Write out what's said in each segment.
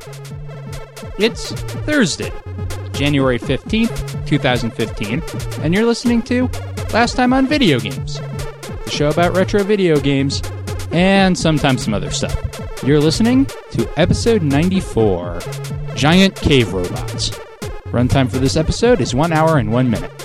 It's Thursday, January 15th, 2015, and you're listening to Last Time on Video Games, the show about retro video games and sometimes some other stuff. You're listening to episode 94, Giant Cave Robots. Runtime for this episode is 1 hour and 1 minute.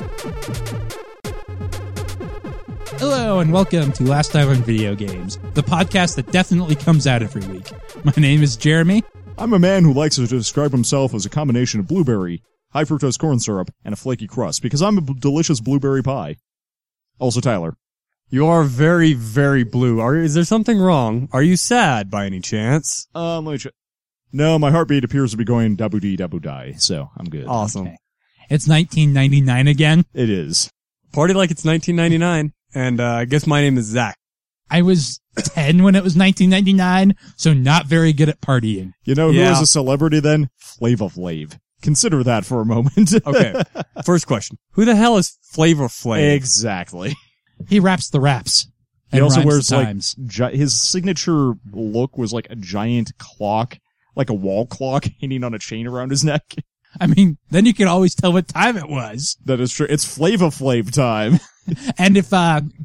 Hello and welcome to Last Time on Video Games, the podcast that definitely comes out every week. My name is Jeremy. I'm a man who likes to describe himself as a combination of blueberry, high fructose corn syrup, and a flaky crust, because I'm a delicious blueberry pie. Also Tyler. You are very, very blue. Is there something wrong? Are you sad by any chance? Let me check. No, my heartbeat appears to be going double-dee, double-die, so I'm good. Awesome. Okay. It's 1999 again. It is. Party like it's 1999, and I guess my name is Zach. I was 10 when it was 1999, so not very good at partying. You know who was a celebrity then? Flava Flav. Consider that for a moment. Okay, first question. Who the hell is Flavor Flav? Exactly. He raps the raps. He also wears, times. his signature look was like a giant clock, like a wall clock hanging on a chain around his neck. I mean, then you can always tell what time it was. That is true. It's Flava Flav time. And if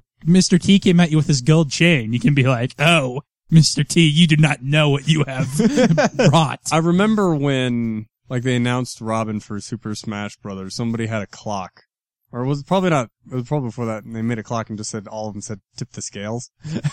Mr. T came at you with his gold chain, you can be like, oh, Mr. T, you do not know what you have brought. I remember when, they announced Robin for Super Smash Brothers, somebody had a clock. Or was it probably not, it was probably before that, and they made a clock and just said, all of them said, tip the scales.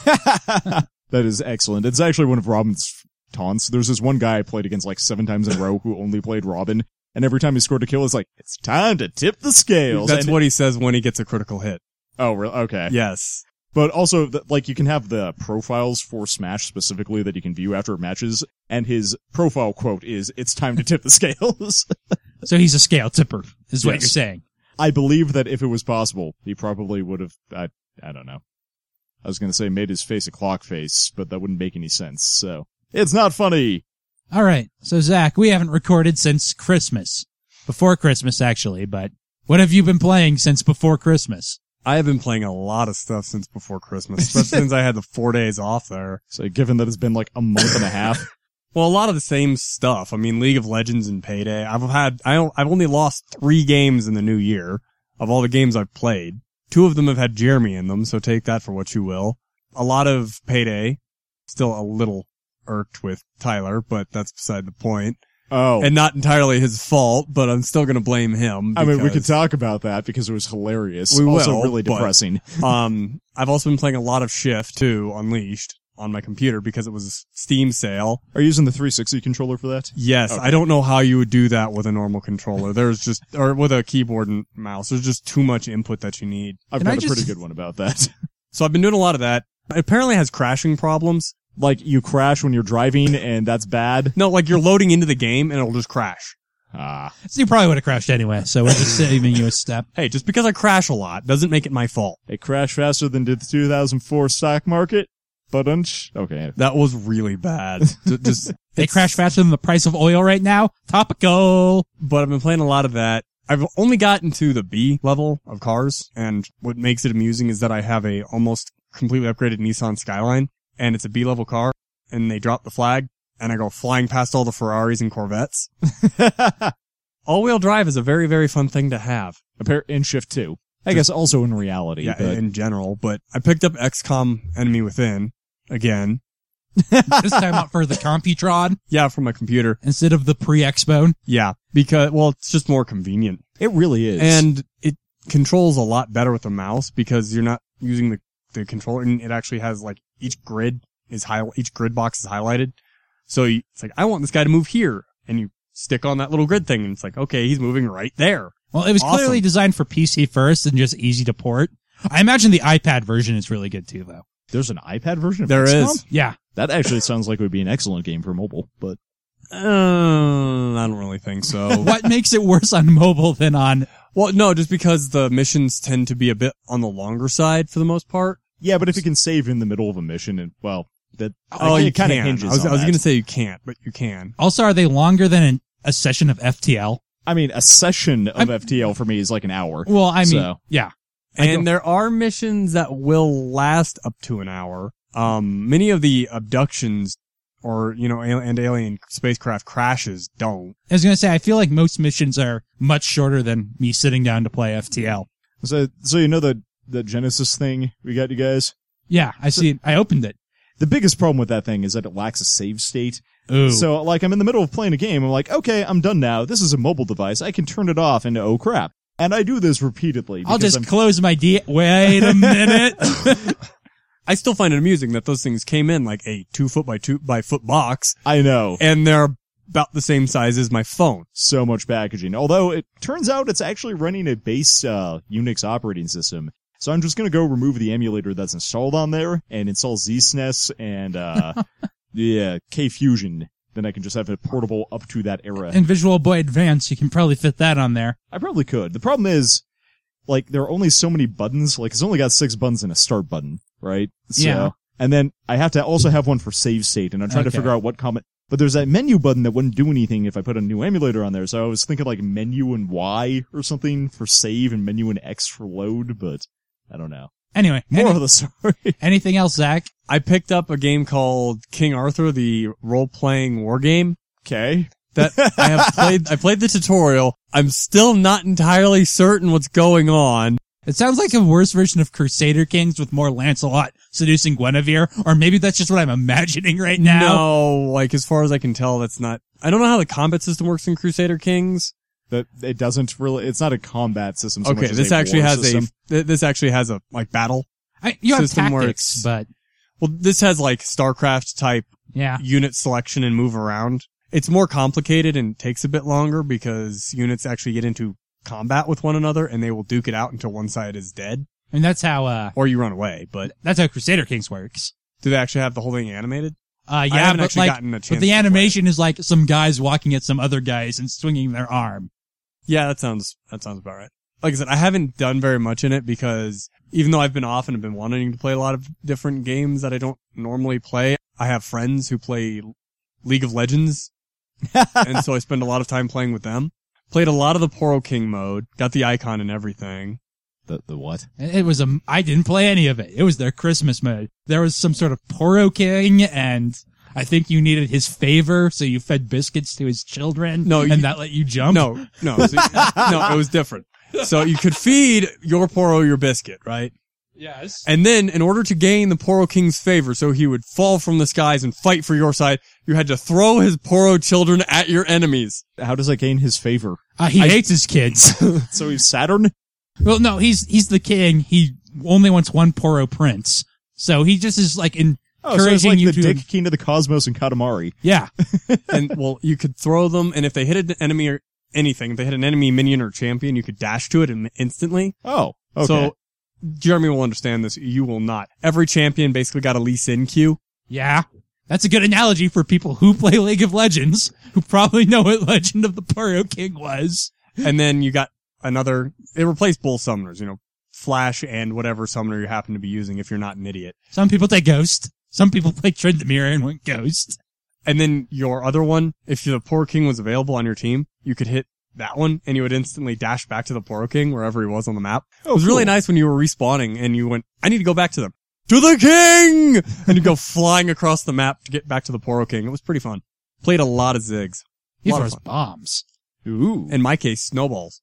That is excellent. It's actually one of Robin's taunts. There's this one guy I played against 7 times in a row who only played Robin, and every time he scored a kill, it's like, it's time to tip the scales. That's what he says when he gets a critical hit. Oh, really? Okay. Yes. But also, you can have the profiles for Smash specifically that you can view after matches, and his profile quote is, it's time to tip the scales. So he's a scale tipper, is what Yes. you're saying. I believe that if it was possible, he probably would have, I don't know. I was going to say made his face a clock face, but that wouldn't make any sense, so. It's not funny! Alright, so Zach, we haven't recorded since Christmas. Before Christmas, actually, but what have you been playing since before Christmas? I have been playing a lot of stuff since before Christmas, especially since I had the 4 days off there. So given that it's been a month and a half. Well, a lot of the same stuff. I mean, League of Legends and Payday. I've only lost 3 games in the new year of all the games I've played. 2 of them have had Jeremy in them, so take that for what you will. A lot of Payday. Still a little irked with Tyler, but that's beside the point. Oh. And not entirely his fault, but I'm still gonna blame him. I mean, we could talk about that because it was hilarious. We will, also really depressing. I've also been playing a lot of Shift too, Unleashed, on my computer because it was a Steam sale. Are you using the 360 controller for that? Yes. Okay. I don't know how you would do that with a normal controller. Or with a keyboard and mouse. There's just too much input that you need. I've got a pretty good one about that. So I've been doing a lot of that. It apparently has crashing problems. You crash when you're driving and that's bad? No, you're loading into the game and it'll just crash. So you probably would have crashed anyway, so we're just saving you a step. Hey, just because I crash a lot doesn't make it my fault. It crashed faster than did the 2004 stock market? Okay. That was really bad. They crash faster than the price of oil right now? Topical! But I've been playing a lot of that. I've only gotten to the B level of cars, and what makes it amusing is that I have a almost completely upgraded Nissan Skyline, and it's a B level car, and they drop the flag, and I go flying past all the Ferraris and Corvettes. All-wheel drive is a very, very fun thing to have. In Shift 2. I guess also in reality. Yeah, in general, but I picked up XCOM Enemy Within, again. This time out for the Computron? Yeah, for my computer. Instead of the pre-Xbone? Yeah, because, it's just more convenient. It really is. And it controls a lot better with the mouse because you're not using the controller, and it actually has, each grid box is highlighted. So it's I want this guy to move here. And you stick on that little grid thing, and it's okay, he's moving right there. Well, it was clearly designed for PC first and just easy to port. I imagine the iPad version is really good too, though. There's an iPad version of There XCOM? is. Yeah. That actually sounds like it would be an excellent game for mobile, but... I don't really think so. What makes it worse on mobile than on... Well, no, just because the missions tend to be a bit on the longer side for the most part. Yeah, but if you can save in the middle of a mission, and, you kind of can. hinges I was going to say you can't, but you can. Also, are they longer than a session of FTL? I mean, a session of FTL for me is an hour. Well, yeah. And there are missions that will last up to an hour. Many of the abductions or, and alien spacecraft crashes don't. I was going to say, I feel like most missions are much shorter than me sitting down to play FTL. So the Genesis thing we got, you guys? Yeah, I see it. I opened it. The biggest problem with that thing is that it lacks a save state. Ooh. So, like, I'm in the middle of playing a game, I'm like, okay, I'm done now. This is a mobile device. I can turn it off and oh crap. And I do this repeatedly. I'll just close my Wait a minute. I still find it amusing that those things came in like a 2 foot by 2 by foot box. I know. And they're about the same size as my phone. So much packaging. Although it turns out it's actually running a base Unix operating system. So I'm just going to go remove the emulator that's installed on there and install ZSNES and K-Fusion. Then I can just have it portable up to that era. And Visual Boy Advance, you can probably fit that on there. I probably could. The problem is, like, there are only so many buttons. Like, it's only got 6 buttons and a start button, right? So, Yeah. And then I have to also have one for save state, and I'm trying to Okay. figure out what comment. But there's that menu button that wouldn't do anything if I put a new emulator on there. So I was thinking like menu and Y or something for save and menu and X for load, but I don't know. Anyway, More of the story. anything else, Zach? I picked up a game called King Arthur, the role-playing war game. Okay. That I played the tutorial. I'm still not entirely certain what's going on. It sounds like a worse version of Crusader Kings with more Lancelot seducing Guinevere, or maybe that's just what I'm imagining right now. No, like as far as I can tell, that's not. I don't know how the combat system works in Crusader Kings. That it doesn't really. It's not a combat system. So Okay, much as this a actually war has system. this actually has a like battle. You have system where tactics, it's- but Well, this has like StarCraft type yeah. unit selection and move around. It's more complicated and takes a bit longer because units actually get into combat with one another and they will duke it out until one side is dead I mean, that's how or you run away. But Crusader Kings works. do they actually have the whole thing animated? Yeah, haven't but actually like, gotten a chance but the to play animation is like some guys walking at some other guys and swinging their arm. Yeah, that sounds about right. Like I said, I haven't done very much in it because even though I've been off and have been wanting to play a lot of different games that I don't normally play, I have friends who play League of Legends. And so I spend a lot of time playing with them. Played a lot of the Poro King mode, got the icon and everything. The what? It was I didn't play any of it. It was their Christmas mode. There was some sort of Poro King, and I think you needed his favor, so you fed biscuits to his children. No, and that let you jump. No, no, it was different. So you could feed your Poro your biscuit, right? Yes. And then, in order to gain the Poro King's favor, so he would fall from the skies and fight for your side, you had to throw his Poro children at your enemies. How does that gain his favor? He hates his kids. So he's Saturn? Well, no, he's the king. He only wants one Poro prince. So he just is like encouraging Oh, so it's like you the to. Dick King of the Cosmos and Katamari. Yeah. And, well, you could throw them, and if they hit an enemy or anything, if they hit an enemy minion or champion, you could dash to it instantly. Oh, okay. So, Jeremy will understand this. You will not. Every champion basically got a Lee Sin queue. Yeah. That's a good analogy for people who play League of Legends, who probably know what Legend of the Poro King was. And then you got it replaced both summoners, Flash and whatever summoner you happen to be using if you're not an idiot. Some people take Ghost. Some people play Tryndamere and went Ghost. And then your other one, if the Poro King was available on your team, you could hit that one and you would instantly dash back to the Poro King wherever he was on the map. It was really nice when you were respawning and you went, I need to go back to them. To the king! And you go flying across the map to get back to the Poro King. It was pretty fun. Played a lot of Ziggs. He Lot of throws fun. bombs. Ooh. In my case, snowballs.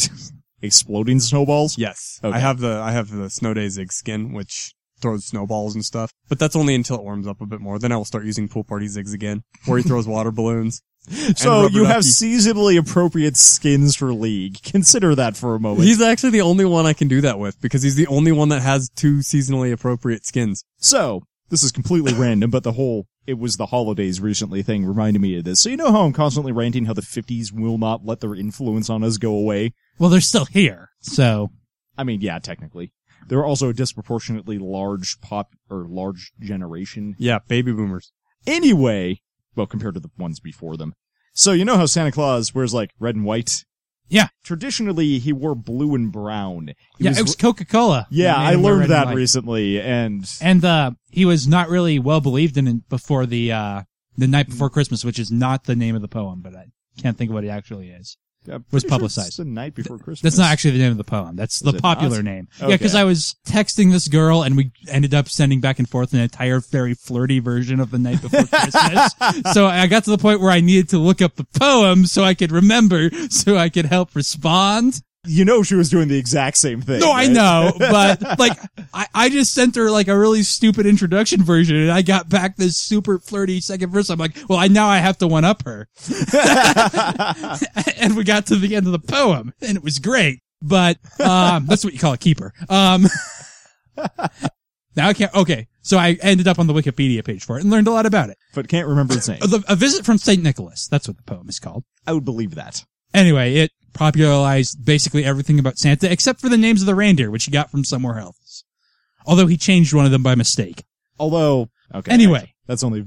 Exploding snowballs? Yes. Okay. I have the Snow Day Zig skin, which throws snowballs and stuff. But that's only until it warms up a bit more. Then I will start using Pool Party Zigs again, where he throws water balloons. So rubber you have ducky. seasonally appropriate skins for League. Consider that for a moment. He's actually the only one I can do that with, because he's the only one that has 2 seasonally appropriate skins. So, this is completely random, but it was the holidays recently thing reminded me of this. So you know how I'm constantly ranting how the 50s will not let their influence on us go away? Well, they're still here, so. I mean, yeah, technically. They're also a disproportionately large large generation. Yeah, baby boomers. Anyway, well, compared to the ones before them. So you know how Santa Claus wears like red and white? Yeah. Traditionally, he wore blue and brown. It was Coca-Cola. Yeah, They made I him wear learned red and that white. recently, and And, he was not really well believed in before the Night Before Christmas, which is not the name of the poem, but I can't think of what it actually is. was publicized. It's the night before Christmas. That's not actually the name of the poem. That's the it popular not? name. Okay. Yeah, because I was texting this girl and we ended up sending back and forth an entire very flirty version of the night before Christmas. So I got to the point where I needed to look up the poem so I could remember, so I could help respond. You know she was doing the exact same thing. No, right? I know, but like, I just sent her like a really stupid introduction version and I got back this super flirty second verse. I'm like, well, now I have to one up her. And we got to the end of the poem and it was great, but, that's what you call a keeper. Now I can't, okay. So I ended up on the Wikipedia page for it and learned a lot about it. But can't remember its name. A Visit from St. Nicholas. That's what the poem is called. I would believe that. Anyway, it popularized basically everything about Santa except for the names of the reindeer, which he got from somewhere else. Although he changed one of them by mistake. Although, okay. Anyway. That's only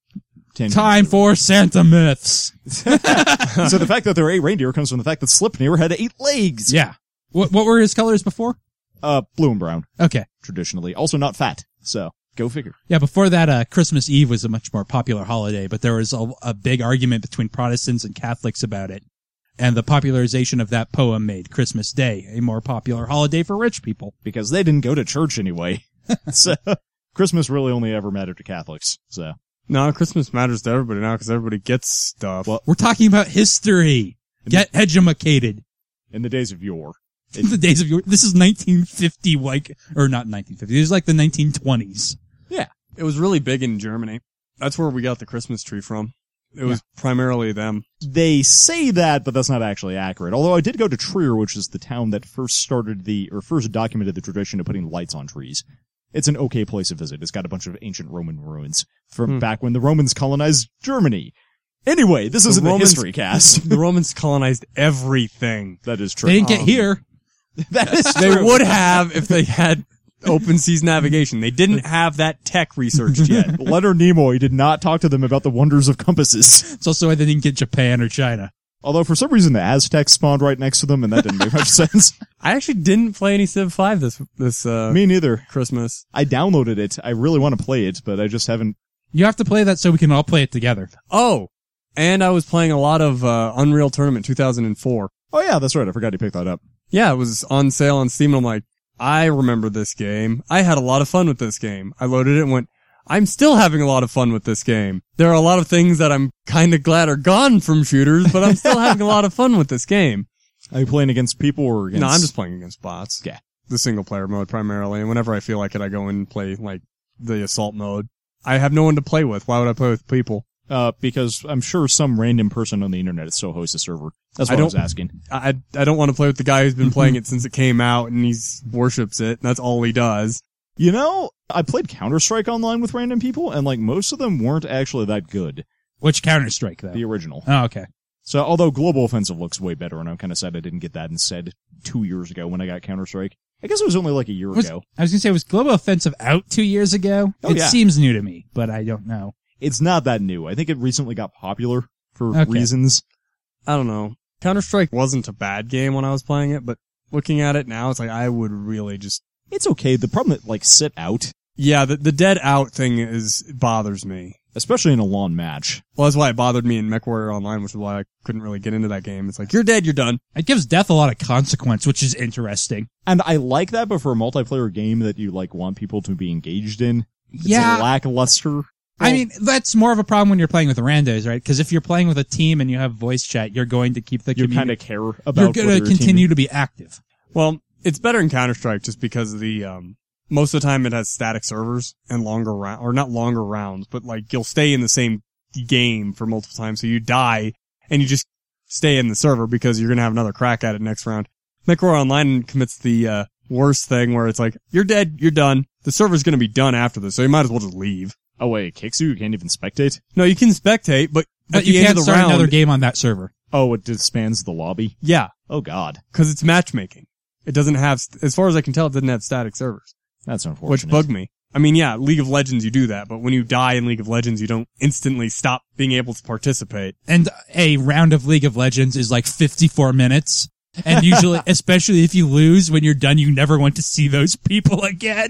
10 Time for Santa myths. So the fact that there are 8 reindeer comes from the fact that Sleipnir had 8 legs. Yeah. What were his colors before? Blue and brown, Okay. traditionally. Also not fat. So, go figure. Yeah, before that, Christmas Eve was a much more popular holiday, but there was a big argument between Protestants and Catholics about it. And the popularization of that poem made Christmas Day a more popular holiday for rich people. Because they didn't go to church anyway. So, Christmas really only ever mattered to Catholics. So, No, Christmas matters to everybody now because everybody gets stuff. Well, We're talking about history. Get edumacated. in the days of yore. In the days of this is 1950, or not 1950. This is like the 1920s. Yeah. It was really big in Germany. That's where we got the Christmas tree from. It was primarily them. They say that, but that's not actually accurate. Although I did go to Trier, which is the town that first documented the tradition of putting lights on trees. It's an okay place to visit. It's got a bunch of ancient Roman ruins from back when the Romans colonized Germany. Anyway, this isn't the history cast. The Romans colonized everything. That is true. They didn't get here. That is They true. would have if they had open seas navigation. They didn't have that tech researched yet. Leonard Nimoy did not talk to them about the wonders of compasses. It's also why they didn't get Japan or China. Although for some reason the Aztecs spawned right next to them, and that didn't make much sense. I actually didn't play any Civ 5 this Me neither. Christmas. I downloaded it. I really want to play it, but I just haven't. You have to play that so we can all play it together. Oh, and I was playing a lot of Unreal Tournament 2004. Oh yeah, that's right. I forgot you picked that up. Yeah, it was on sale on Steam, and I'm like, I remember this game. I had a lot of fun with this game. I loaded it and went, I'm still having a lot of fun with this game. There are a lot of things that I'm kind of glad are gone from shooters, but I'm still having a lot of fun with this game. Are you playing against people or against? No, I'm just playing against bots. Yeah. The single player mode primarily, and whenever I feel like it, I go in and play, like, the assault mode. I have no one to play with. Why would I play with people? Because I'm sure some random person on the internet so hosts a server. That's what I was asking. I don't want to play with the guy who's been playing it since it came out, and he worships it, and that's all he does. You know, I played Counter-Strike online with random people, and like most of them weren't actually that good. Which Counter-Strike, though? The original. Oh, okay. So, although Global Offensive looks way better, and I'm kind of sad I didn't get that instead 2 years ago when I got Counter-Strike. I guess it was only like a year ago. I was going to say, was Global Offensive out 2 years ago? Oh, It yeah. seems new to me, but I don't know. It's not that new. I think it recently got popular for Okay. reasons. I don't know. Counter-Strike wasn't a bad game when I was playing it, but looking at it now, it's like, I would really just... It's okay. The problem that like sit out, Yeah, the dead out thing bothers me. especially in a long match. Well, that's why it bothered me in MechWarrior Online, which is why I couldn't really get into that game. It's like, you're dead, you're done. It gives death a lot of consequence, which is interesting. And I like that, but for a multiplayer game that you like want people to be engaged in, it's Yeah. lackluster. I mean, that's more of a problem when you're playing with randos, right? Because if you're playing with a team and you have voice chat, you're going to keep the You community. kind of care You're about going whether to your team- continue to be active. Well, it's better in Counter-Strike just because of the, most of the time it has static servers and longer or not longer rounds, but like you'll stay in the same game for multiple times. So you die and you just stay in the server because you're going to have another crack at it next round. MechWarrior Online commits the, worst thing where it's like, you're dead, you're done. The server's going to be done after this, so you might as well just leave. Oh wait, it kicks you? You can't even spectate? No, you can spectate, but at But the you end can't of the start round, another game on that server. Oh, it disbands the lobby? yeah, Oh god. because it's matchmaking. It doesn't have, as far as I can tell, it doesn't have static servers, That's unfortunate. which bugged me. I mean, yeah, League of Legends, you do that, but when you die in League of Legends, you don't instantly stop being able to participate. And a round of League of Legends is like 54 minutes. And usually, especially if you lose, when you're done, you never want to see those people again.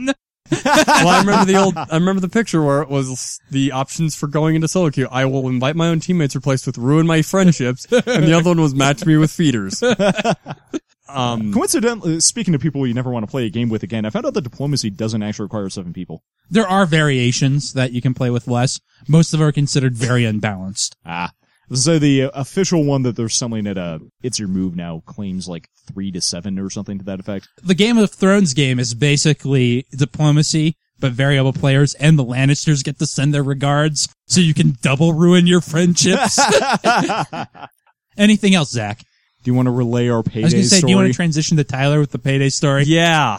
Well, I remember the picture where it was the options for going into solo queue. I will invite my own teammates replaced with ruin my friendships, and the other one was match me with feeders. Coincidentally, speaking of people you never want to play a game with again, I found out that diplomacy doesn't actually require 7 people. There are variations that you can play with less. Most of them are considered very unbalanced. So the official one that they're selling at It's Your Move now claims like 3 to 7 or something to that effect. The Game of Thrones game is basically diplomacy, but variable players and the Lannisters get to send their regards, so you can double ruin your friendships. Anything else, Zach? Do you want to relay our Payday I was going to say, story? do you want to transition to Tyler with the Payday story? Yeah.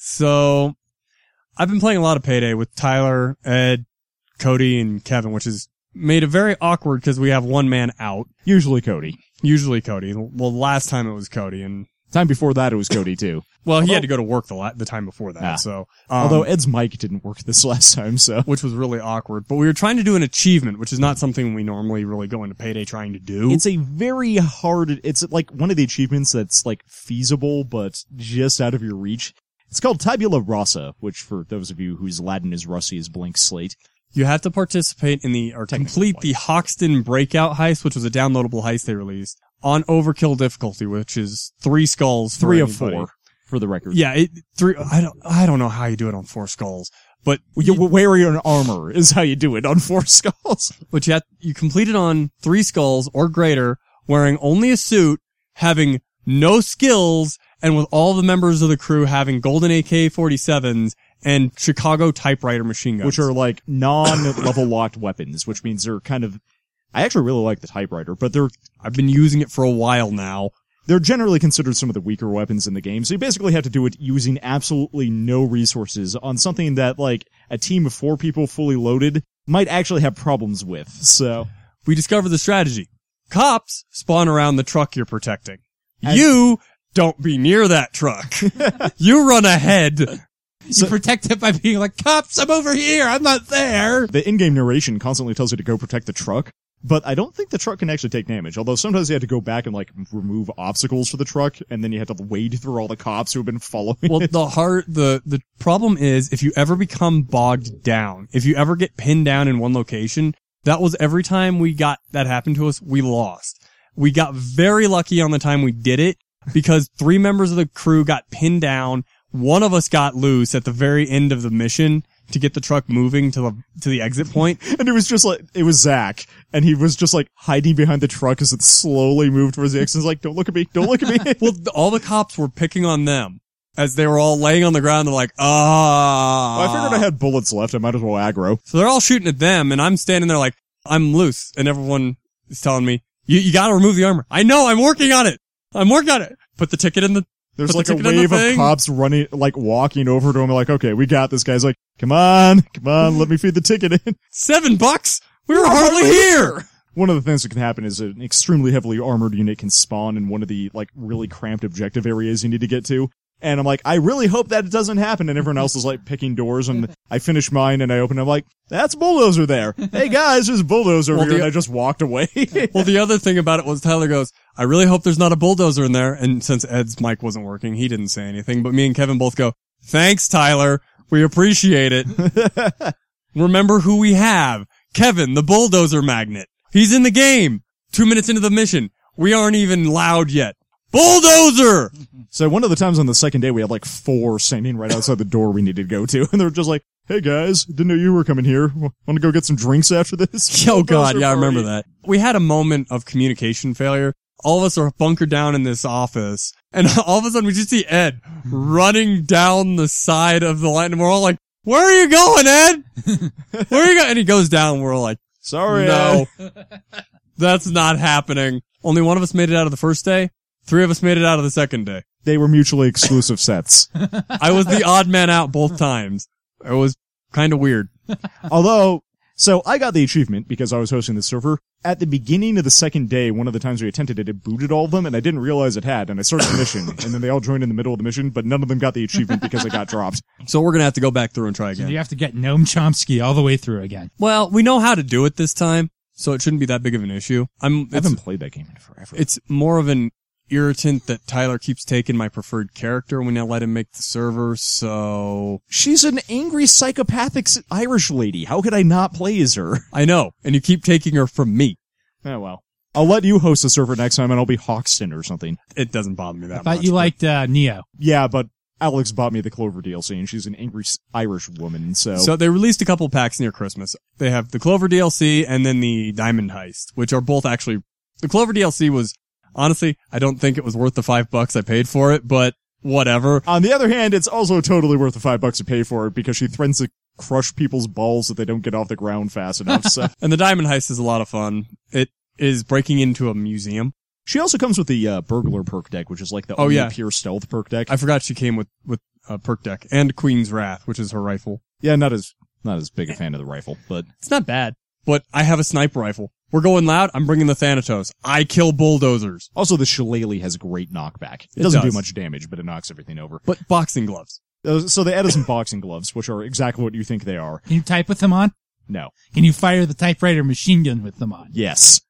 So, I've been playing a lot of Payday with Tyler, Ed, Cody, and Kevin, which has made it very awkward because we have one man out. Usually Cody. Usually Cody. Well, last time it was Cody, and Time before that, it was Cody too. well, he had to go to work the time before that. So, although Ed's mic didn't work this last time, so which was really awkward. But we were trying to do an achievement, which is not something we normally really go into Payday trying to do. it's a very hard. It's like one of the achievements that's like feasible, but just out of your reach. It's called Tabula Rasa, which for those of you whose Latin is rusty as blank slate. You have to participate in complete the Hoxton Breakout heist, which was a downloadable heist they released on Overkill difficulty, which is 3 skulls. 3 of anybody. 4, for the record. Yeah, 3. I don't know how you do it on 4 skulls, but You wear your armor is how you do it on 4 skulls. but you complete it on 3 skulls or greater, wearing only a suit, having no skills, and with all the members of the crew having golden AK-47s and Chicago typewriter machine guns. Which are like non-level locked weapons, which means they're kind of, I actually really like the typewriter, but I've been using it for a while now. they're generally considered some of the weaker weapons in the game. So you basically have to do it using absolutely no resources on something that like a team of 4 people fully loaded might actually have problems with. So We discovered the strategy. Cops spawn around the truck you're protecting. You don't be near that truck. You run ahead. You protect it by being like, cops, I'm over here, I'm not there. the in-game narration constantly tells you to go protect the truck, but I don't think the truck can actually take damage. Although sometimes you have to go back and like remove obstacles for the truck, and then you have to wade through all the cops who have been following Well, it. the problem is if you ever become bogged down, if you ever get pinned down in one location, that was every time that happened to us, we lost. We got very lucky on the time we did it because 3 members of the crew got pinned down. One of us got loose at the very end of the mission to get the truck moving to the exit point. And it was just like, it was Zach, and he was just like hiding behind the truck as it slowly moved towards the exit. He's like, don't look at me, don't look at me. Well, all the cops were picking on them as they were all laying on the ground. They're like, ah. Well, I figured I had bullets left, I might as well aggro. So they're all shooting at them, and I'm standing there like, I'm loose, and everyone is telling me, you gotta remove the armor. I know, I'm working on it. Put the ticket in the There's Put like the a ticket in the wave of thing. cops running, like walking over to him, like, okay, we got this. Guy's like, come on, let me feed the ticket in. $7? We were hardly here. One of the things that can happen is an extremely heavily armored unit can spawn in one of the, like, really cramped objective areas you need to get to. And I'm like, I really hope that it doesn't happen. And everyone else is like picking doors, and I finish mine and I open it. I'm like, that's Bulldozer there. Hey guys, there's Bulldozer over here. And I just walked away. Well, the other thing about it was Tyler goes, I really hope there's not a bulldozer in there. And since Ed's mic wasn't working, he didn't say anything. But me and Kevin both go, thanks, Tyler. We appreciate it. Remember who we have. Kevin, the bulldozer magnet. He's in the game. 2 minutes into the mission. We aren't even loud yet. Bulldozer! So one of the times on the second day, we had like 4 standing right outside the door we needed to go to. And they're just like, hey guys, didn't know you were coming here. Want to go get some drinks after this? Oh god, Bulldozer yeah, I remember party. that. We had a moment of communication failure. All of us are bunkered down in this office, and all of a sudden we just see Ed running down the side of the line, and we're all like, where are you going, Ed? Where are you going? And he goes down, and we're all like, Sorry, no, Ed. that's not happening. Only one of us made it out of the first day. 3 of us made it out of the second day. They were mutually exclusive sets. I was the odd man out both times. It was kind of weird. Although, so I got the achievement because I was hosting the server. At the beginning of the second day, one of the times we attempted it, it booted all of them, and I didn't realize it had, and I started the mission, and then they all joined in the middle of the mission, but none of them got the achievement because it got dropped. So we're gonna have to go back through and try So again. you have to get Noam Chomsky all the way through again. Well, we know how to do it this time, so it shouldn't be that big of an issue. I haven't played that game in forever. It's more of an irritant that Tyler keeps taking my preferred character when I let him make the server, so... She's an angry psychopathic Irish lady. How could I not play as her? I know, and you keep taking her from me. Oh, well. I'll let you host the server next time and I'll be Hawkston or something. It doesn't bother me that I thought much. you liked Neo. Yeah, but Alex bought me the Clover DLC and she's an angry Irish woman, so... So they released a couple packs near Christmas. They have the Clover DLC and then the Diamond Heist, which are both actually... The Clover DLC was, honestly, I don't think it was worth the $5 I paid for it, but whatever. On the other hand, it's also totally worth the $5 to pay for it because she threatens to crush people's balls if they don't get off the ground fast enough, so... And the Diamond Heist is a lot of fun. It is breaking into a museum. She also comes with the Burglar perk deck, which is like the only pure stealth perk deck. I forgot she came with a perk deck and Queen's Wrath, which is her rifle. Yeah, not as big a fan of the rifle, but It's not bad, but I have a sniper rifle. We're going loud. I'm bringing the Thanatos. I kill bulldozers. also the Shillelagh has great knockback. It It doesn't do does. much damage, but it knocks everything over. But boxing gloves. So they added some boxing gloves, which are exactly what you think they are. Can you type with them on? No. Can you fire the typewriter machine gun with them on? Yes.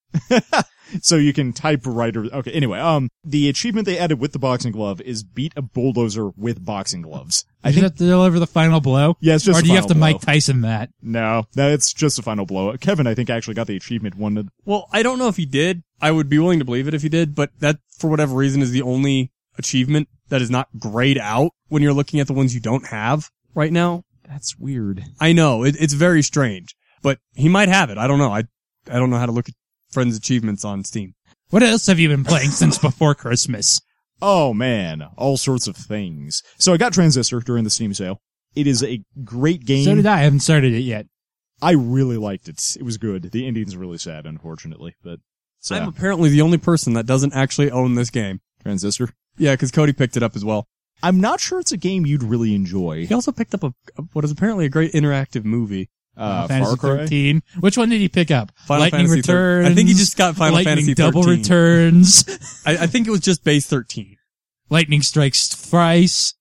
So you can typewriter. Okay, anyway, the achievement they added with the boxing glove is beat a bulldozer with boxing gloves. I think you have to deliver the final blow? Yeah, it's just Or the do you have to final blow. Mike Tyson that? No, it's just the final blow. Kevin, I think, actually got the achievement one. Well, I don't know if he did. I would be willing to believe it if he did, but that, for whatever reason, is the only achievement that is not grayed out when you're looking at the ones you don't have right now. That's weird. I know, it's very strange, but he might have it. I don't know. I don't know how to look at friends' achievements on Steam. What else have you been playing since before Christmas? Oh man, all sorts of things. So I got Transistor during the Steam sale. It is a great game. So did I. I haven't started it yet. I really liked it. It was good. The ending's really sad, unfortunately, but so I'm apparently the only person that doesn't actually own this game. Transistor. Yeah, because Cody picked it up as well. I'm not sure it's a game you'd really enjoy. He also picked up what is apparently a great interactive movie. Final Far Fantasy Cry. 13. Which one did he pick up? Final Lightning Fantasy Returns. I think he just got Final Lightning Fantasy Double 13. Returns. I think it was just base 13. Lightning Strikes Thrice.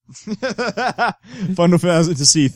Final Fantasy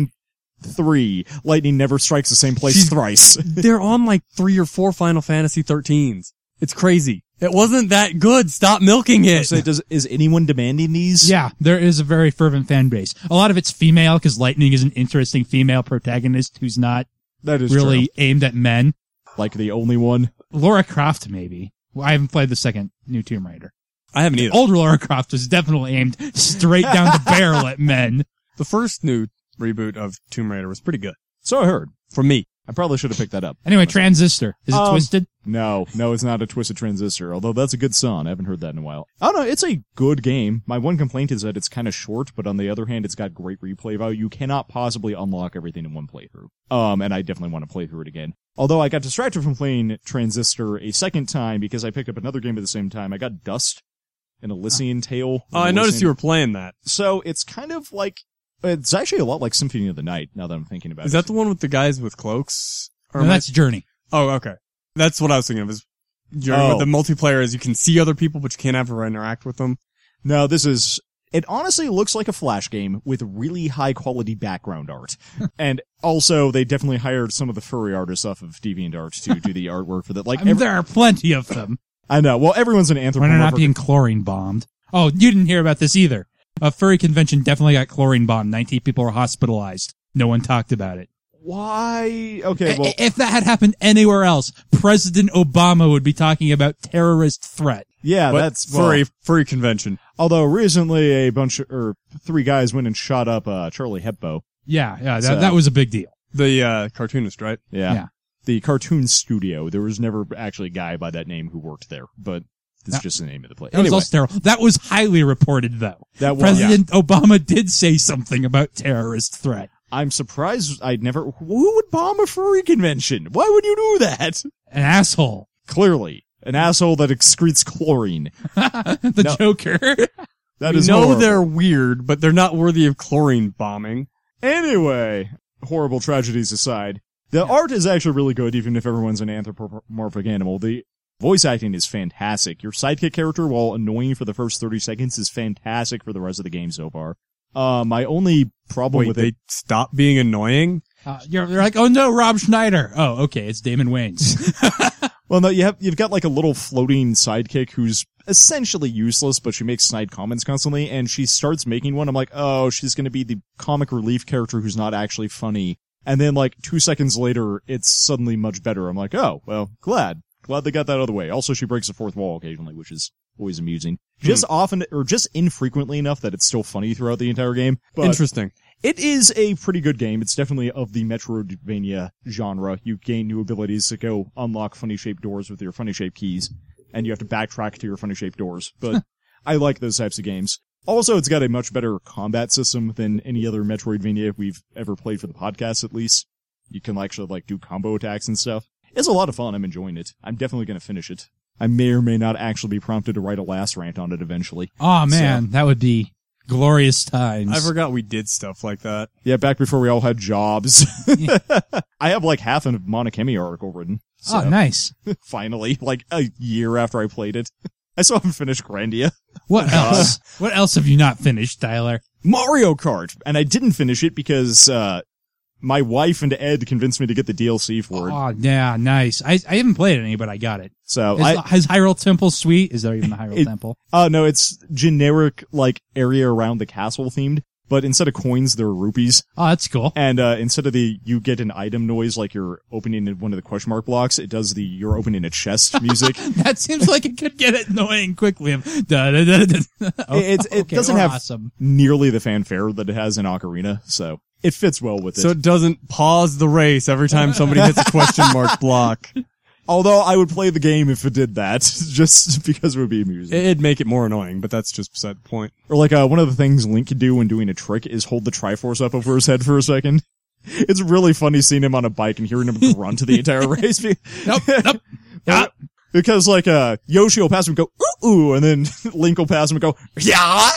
13-3. Lightning never strikes the same place thrice. They're on like 3 or 4 Final Fantasy 13s. It's crazy. It wasn't that good. Stop milking it. So is anyone demanding these? Yeah, there is a very fervent fan base. A lot of it's female because Lightning is an interesting female protagonist who's not That is really true. aimed at men. Like the only one. Laura Croft, maybe. Well, I haven't played the second new Tomb Raider. I haven't either. Old Laura Croft was definitely aimed straight down the barrel at men. The first new reboot of Tomb Raider was pretty good. So I heard. For me. I probably should have picked that up. Anyway, Transistor. Is it twisted? No, it's not a Twisted Transistor, although that's a good song. I haven't heard that in a while. I don't know, it's a good game. My one complaint is that it's kind of short, but on the other hand, it's got great replay value. You cannot possibly unlock everything in one playthrough. And I definitely want to play through it again. Although I got distracted from playing Transistor a second time because I picked up another game at the same time. I got Dust, an Elysian Tale. Oh, I noticed you were playing that. So it's kind of like, it's actually a lot like Symphony of the Night, now that I'm thinking about it. Is that the one with the guys with cloaks? Or No, am I- that's Journey. Oh, okay. That's what I was thinking of. Is Journey with the multiplayer is you can see other people, but you can't ever interact with them. No, it honestly looks like a Flash game with really high quality background art. And also, they definitely hired some of the furry artists off of DeviantArt to do the artwork for that. Like, There are plenty of them. I know. Well, everyone's an When they're not anthropomorphic. being chlorine bombed. Oh, you didn't hear about this either. A furry convention definitely got chlorine bombed. 19 people were hospitalized. No one talked about it. Why? Okay, well, If that had happened anywhere else, President Obama would be talking about terrorist threat. yeah, But that's well, furry convention. although recently 3 guys went and shot up Charlie Hebdo. Yeah, So- that was a big deal. The cartoonist, right? Yeah. The cartoon studio. There was never actually a guy by that name who worked there, but this is just the name of the place. That was all sterile. That was highly reported, though. That was- President Obama did say something about terrorist threat. I'm surprised who would bomb a furry convention? Why would you do that? An asshole. Clearly. An asshole that excretes chlorine. The Joker. That We is know horrible. they're weird, but they're not worthy of chlorine bombing. Anyway, horrible tragedies aside, the art is actually really good, even if everyone's an anthropomorphic animal. The voice acting is fantastic. Your sidekick character, while annoying for the first 30 seconds, is fantastic for the rest of the game so far. My only problem Wait, with they it, stopped being annoying? You're like, oh no, Rob Schneider. Oh, okay, it's Damon Wayans. well, no, you've got like a little floating sidekick who's essentially useless, but she makes snide comments constantly, and she starts making one. I'm like, oh, she's going to be the comic relief character who's not actually funny. And then, like, 2 seconds later, it's suddenly much better. I'm like, oh, well, glad they got that out of the way. Also, she breaks the fourth wall occasionally, which is always amusing. Just often, or just infrequently enough that it's still funny throughout the entire game. But Interesting. it is a pretty good game. It's definitely of the Metroidvania genre. You gain new abilities to go unlock funny-shaped doors with your funny-shaped keys, and you have to backtrack to your funny-shaped doors. But I like those types of games. Also, it's got a much better combat system than any other Metroidvania we've ever played for the podcast, at least. You can actually, like, do combo attacks and stuff. It's a lot of fun. I'm enjoying it. I'm definitely going to finish it. I may or may not actually be prompted to write a last rant on it eventually. Oh man, that would be glorious times. I forgot we did stuff like that. Yeah, back before we all had jobs. I have like half a Monokemi article written. So, oh, nice. finally, like a year after I played it. I still haven't finished Grandia. What else? What else have you not finished, Tyler? Mario Kart! And I didn't finish it because, my wife and Ed convinced me to get the DLC for it. Oh, yeah, nice. I haven't played any, but I got it. So Is Hyrule Temple sweet? Is there even a Hyrule Temple? No, it's generic, like, area around the castle themed, but instead of coins, there are rupees. Oh, that's cool. And, instead of you get an item noise like you're opening one of the question mark blocks, it does you're opening a chest music. That seems like it could get annoying quickly. It doesn't have awesome. nearly the fanfare that it has in Ocarina, so it fits well with it. So it doesn't pause the race every time somebody hits a question mark block. Although I would play the game if it did that, just because it would be amusing. It'd make it more annoying, but that's just beside the point. Or like, one of the things Link could do when doing a trick is hold the Triforce up over his head for a second. It's really funny seeing him on a bike and hearing him grunt the entire race. Nope. Because like, Yoshi will pass him and go, ooh, and then Link will pass him and go, yeah!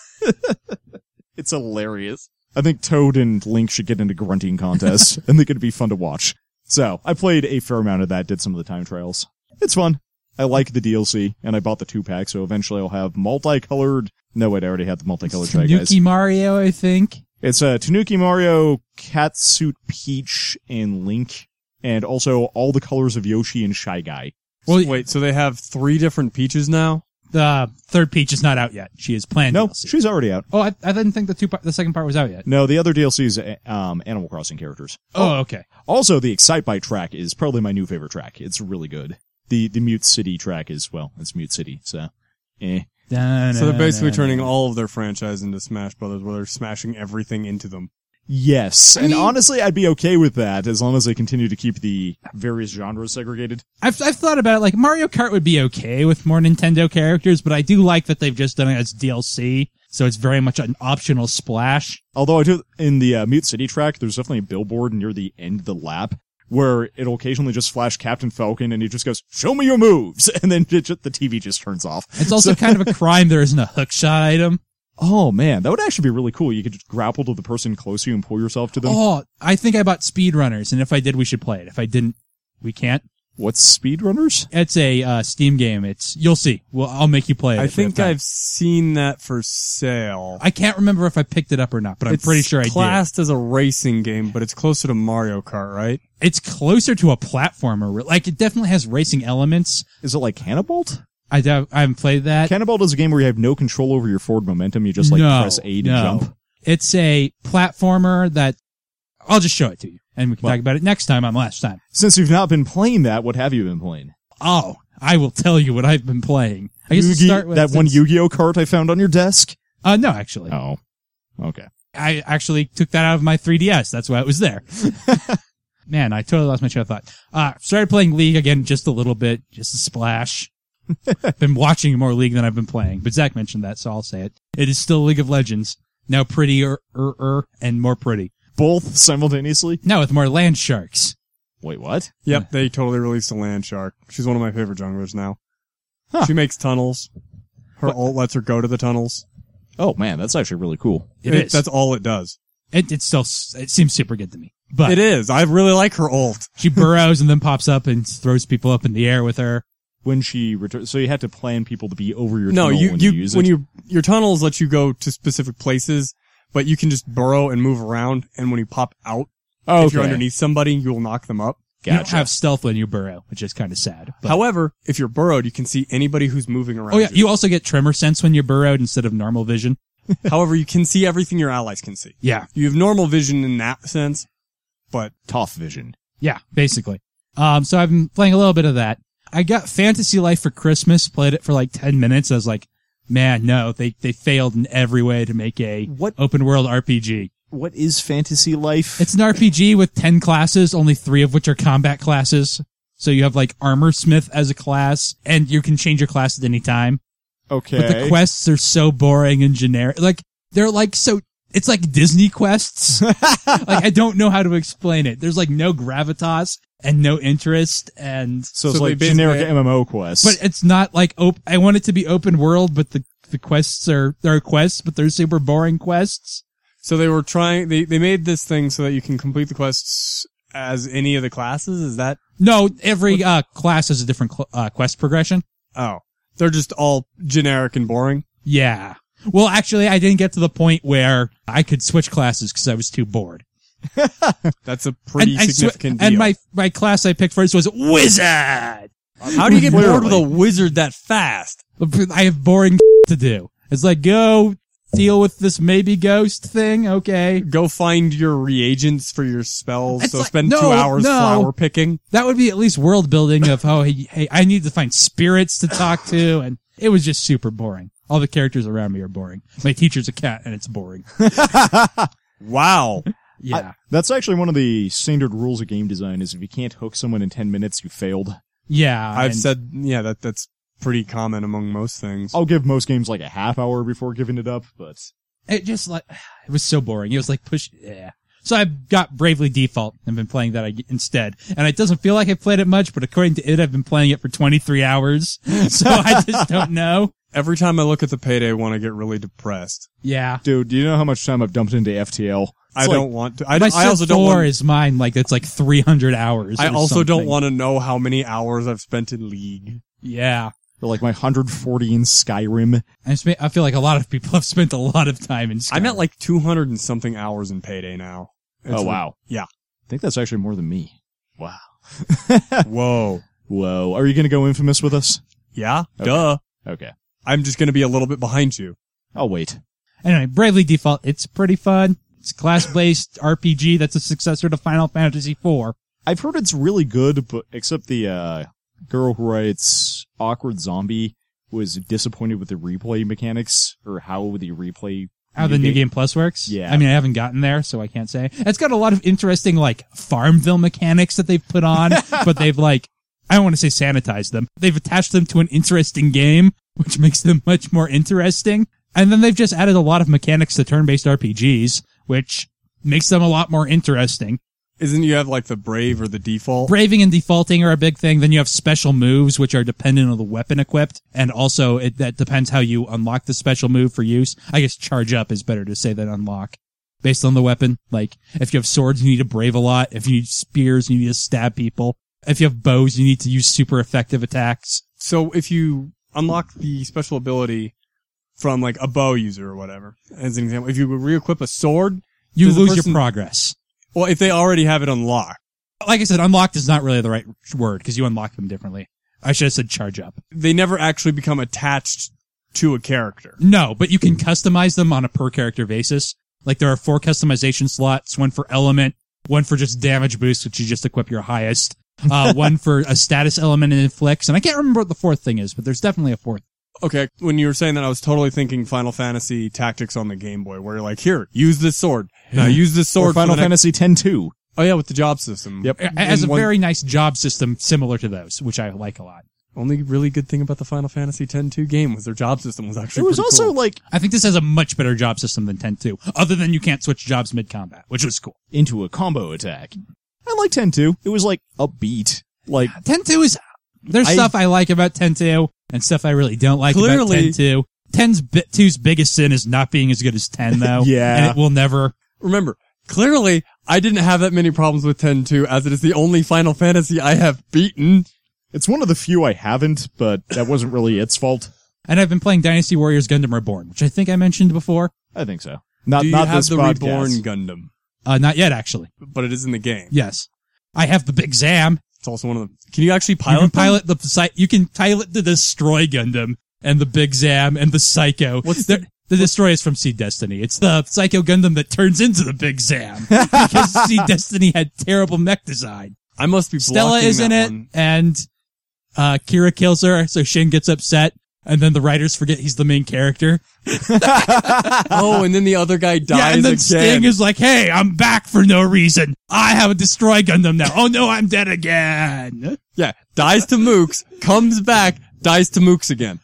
It's hilarious. I think Toad and Link should get into grunting contests, and think it'd be fun to watch. So, I played a fair amount of that, did some of the time trials. It's fun. I like the DLC, and I bought the 2-pack, so eventually I'll have multicolored... No, wait, I already had the multicolored Shy Guys. Tanuki Mario, I think. It's Tanuki Mario, Catsuit Peach, and Link, and also all the colors of Yoshi and Shy Guy. Well, wait, so they have 3 different Peaches now? The third Peach is not out yet. She is planned. No, DLC. she's already out. Oh, I didn't think the second part was out yet. No, the other DLC is Animal Crossing characters. Oh, okay. Also, the Excitebike track is probably my new favorite track. It's really good. The Mute City track is, well, it's Mute City, so, So they're basically turning all of their franchise into Smash Brothers, where they're smashing everything into them. Yes, and honestly, I'd be okay with that as long as they continue to keep the various genres segregated. I've thought about it, like, Mario Kart would be okay with more Nintendo characters, but I do like that they've just done it as DLC, so it's very much an optional splash. Although I do, in the Mute City track, there's definitely a billboard near the end of the lap where it'll occasionally just flash Captain Falcon and he just goes, show me your moves, and then the TV just turns off. It's also kind of a crime there isn't a hookshot item. Oh man, that would actually be really cool. You could just grapple to the person close to you and pull yourself to them. Oh, I think I bought Speedrunners, and if I did, we should play it. If I didn't, we can't. What's Speedrunners? It's a Steam game. You'll see. Well, I'll make you play it. I think I've seen that for sale. I can't remember if I picked it up or not, but I'm pretty sure I did. It's classed as a racing game, but it's closer to Mario Kart, right? It's closer to a platformer. Like, it definitely has racing elements. Is it like Cannonbolt? I haven't played that. Cannonbolt is a game where you have no control over your forward momentum. You just press A to jump. It's a platformer that I'll just show it to you, and we can talk about it next time on Last Time. Since you've not been playing that, what have you been playing? Oh, I will tell you what I've been playing. I guess to start with that one Yu-Gi-Oh card I found on your desk? No, actually. Oh, okay. I actually took that out of my 3DS. That's why it was there. Man, I totally lost my train of thought. Started playing League again just a little bit, just a splash. Been watching more League than I've been playing, but Zach mentioned that, so I'll say it. It is still League of Legends. Now prettier, and more pretty. Both simultaneously? No, with more land sharks. Wait, what? Yep, they totally released a land shark. She's one of my favorite junglers now. Huh. She makes tunnels. Her ult lets her go to the tunnels. Oh man, that's actually really cool. It is. That's all it does. It seems super good to me. But it is. I really like her ult. She burrows and then pops up and throws people up in the air with her. When she returns, so you have to plan people to be over your tunnel when you use it? Your tunnels let you go to specific places, but you can just burrow and move around, and when you pop out, if you're underneath somebody, you'll knock them up. You don't Gotcha. have stealth when you burrow, which is kind of sad. But, However, if you're burrowed, you can see anybody who's moving around. oh yeah, you also get tremor sense when you're burrowed instead of normal vision. However, you can see everything your allies can see. Yeah. You have normal vision in that sense, but Tough vision. Yeah, basically. So I've been playing a little bit of that. I got Fantasy Life for Christmas, played it for like 10 minutes. I was like, man, no, they failed in every way to make a What? open world RPG. What is Fantasy Life? It's an RPG with 10 classes, only 3 of which are combat classes. So you have like Armor Smith as a class, and you can change your class at any time. Okay. But the quests are so boring and generic. Like, they're like so, it's like Disney quests. Like, I don't know how to explain it. There's like no gravitas and no interest, and so it's So like they generic basically- MMO quests. but it's not like I want it to be open world, but the quests there are quests, but they're super boring quests. so they were trying, they made this thing so that you can complete the quests as any of the classes? Is that? No, every class has a different quest progression. Oh. They're just all generic and boring? Yeah. Well, actually, I didn't get to the point where I could switch classes because I was too bored. That's a pretty significant deal. And my class I picked first was Wizard. How do you get bored with a Clearly. wizard that fast? I have boring to do. It's like, go deal with this maybe ghost thing. Okay. Go find your reagents for your spells, It's so like- spend no, 2 hours no. flower picking. That would be at least world building of, oh, hey, I need to find spirits to talk to. And it was just super boring. All the characters around me are boring. My teacher's a cat and it's boring. Wow. Yeah. That's actually one of the standard rules of game design is if you can't hook someone in 10 minutes, you failed. Yeah. I've and- said, yeah, that's pretty common among most things. I'll give most games like a half hour before giving it up, but it just like, it was so boring. It was like yeah. So I got Bravely Default and been playing that instead. And it doesn't feel like I played it much, but according to it, I've been playing it for 23 hours. So I just don't know. Every time I look at the Payday one, I get really depressed. Yeah. dude, do you know how much time I've dumped into FTL? It's I like- don't want to. I My also Civ don't 4 want. is mine. Like, it's like 300 hours. I or also don't something. want to know how many hours I've spent in League. Yeah. Or like my 140 in Skyrim. I feel like a lot of people have spent a lot of time in Skyrim. I'm at like 200 and something hours in Payday now. Oh, wow. Yeah. I think that's actually more than me. Wow. Whoa. Whoa. Are you going to go Infamous with us? Yeah. Okay. Duh. Okay. I'm just going to be a little bit behind you. I'll wait. Anyway, Bravely Default, it's pretty fun. It's a class-based RPG that's a successor to Final Fantasy IV. I've heard it's really good, but except the girl who writes Awkward Zombie was disappointed with the replay mechanics, or how the replay... How the New Game Plus works? Yeah. I mean, I haven't gotten there, so I can't say. It's got a lot of interesting, like, Farmville mechanics that they've put on, but they've, like, I don't want to say sanitized them. They've attached them to an interesting game, which makes them much more interesting. And then they've just added a lot of mechanics to turn-based RPGs, which makes them a lot more interesting. Isn't you have like the Brave or the Default? Braving and defaulting are a big thing. Then you have special moves, which are dependent on the weapon equipped. And also, that depends how you unlock the special move for use. I guess charge up is better to say than unlock. Based on the weapon. Like, if you have swords, you need to brave a lot. If you need spears, you need to stab people. If you have bows, you need to use super effective attacks. So if you unlock the special ability from like a bow user or whatever, as an example, if you re-equip a sword, You does the lose person- your progress. well, if they already have it unlocked, Like I said, unlocked is not really the right word, because you unlock them differently. I should have said charge up. they never actually become attached to a character. No, but you can customize them on a per character basis. Like there are 4 customization slots, one for element, one for just damage boost, which you just equip your highest, one for a status element and inflicts, and I can't remember what the 4th thing is, but there's definitely a 4th. Okay, when you were saying that, I was totally thinking Final Fantasy Tactics on the Game Boy, where you're like, here, use this sword. Now use this sword Or for Final the next- Fantasy X-2. Oh yeah, with the job system. Yep. It has a And one- very nice job system similar to those, which I like a lot. Only really good thing about the Final Fantasy X-2 game was their job system was actually It was pretty also cool. like I think this has a much better job system than 10-2, other than you can't switch jobs mid-combat, which was cool. into a combo attack. I like 10-2. It was like upbeat. Like 10-2 is, there's stuff I like about 10-2, and stuff I really don't like Clearly- about 10-2. 2's biggest sin is not being as good as 10, though. Yeah. And it will never. Remember, clearly, I didn't have that many problems with 10-2, as it is the only Final Fantasy I have beaten. it's one of the few I haven't, but that wasn't really its fault. And I've been playing Dynasty Warriors Gundam Reborn, which I think I mentioned before. I think so. Not Do you not have this the podcast. Reborn Gundam? Not yet, actually. But it is in the game. Yes. I have the Big Zam. It's also one of the. Can you actually You pilot? can pilot the Destroy Gundam and the Big Zam and the Psycho. The Destroy is from Seed Destiny. It's the Psycho Gundam that turns into the Big Zam because Seed Destiny had terrible mech design. I must be. Stella is in it, one. and Kira kills her, so Shin gets upset, and then the writers forget he's the main character. Oh, and then the other guy dies Yeah, and then again. Sting is like, "Hey, I'm back for no reason. I have a Destroy Gundam now. Oh no, I'm dead again." Yeah, dies to Mooks, comes back, dies to Mooks again.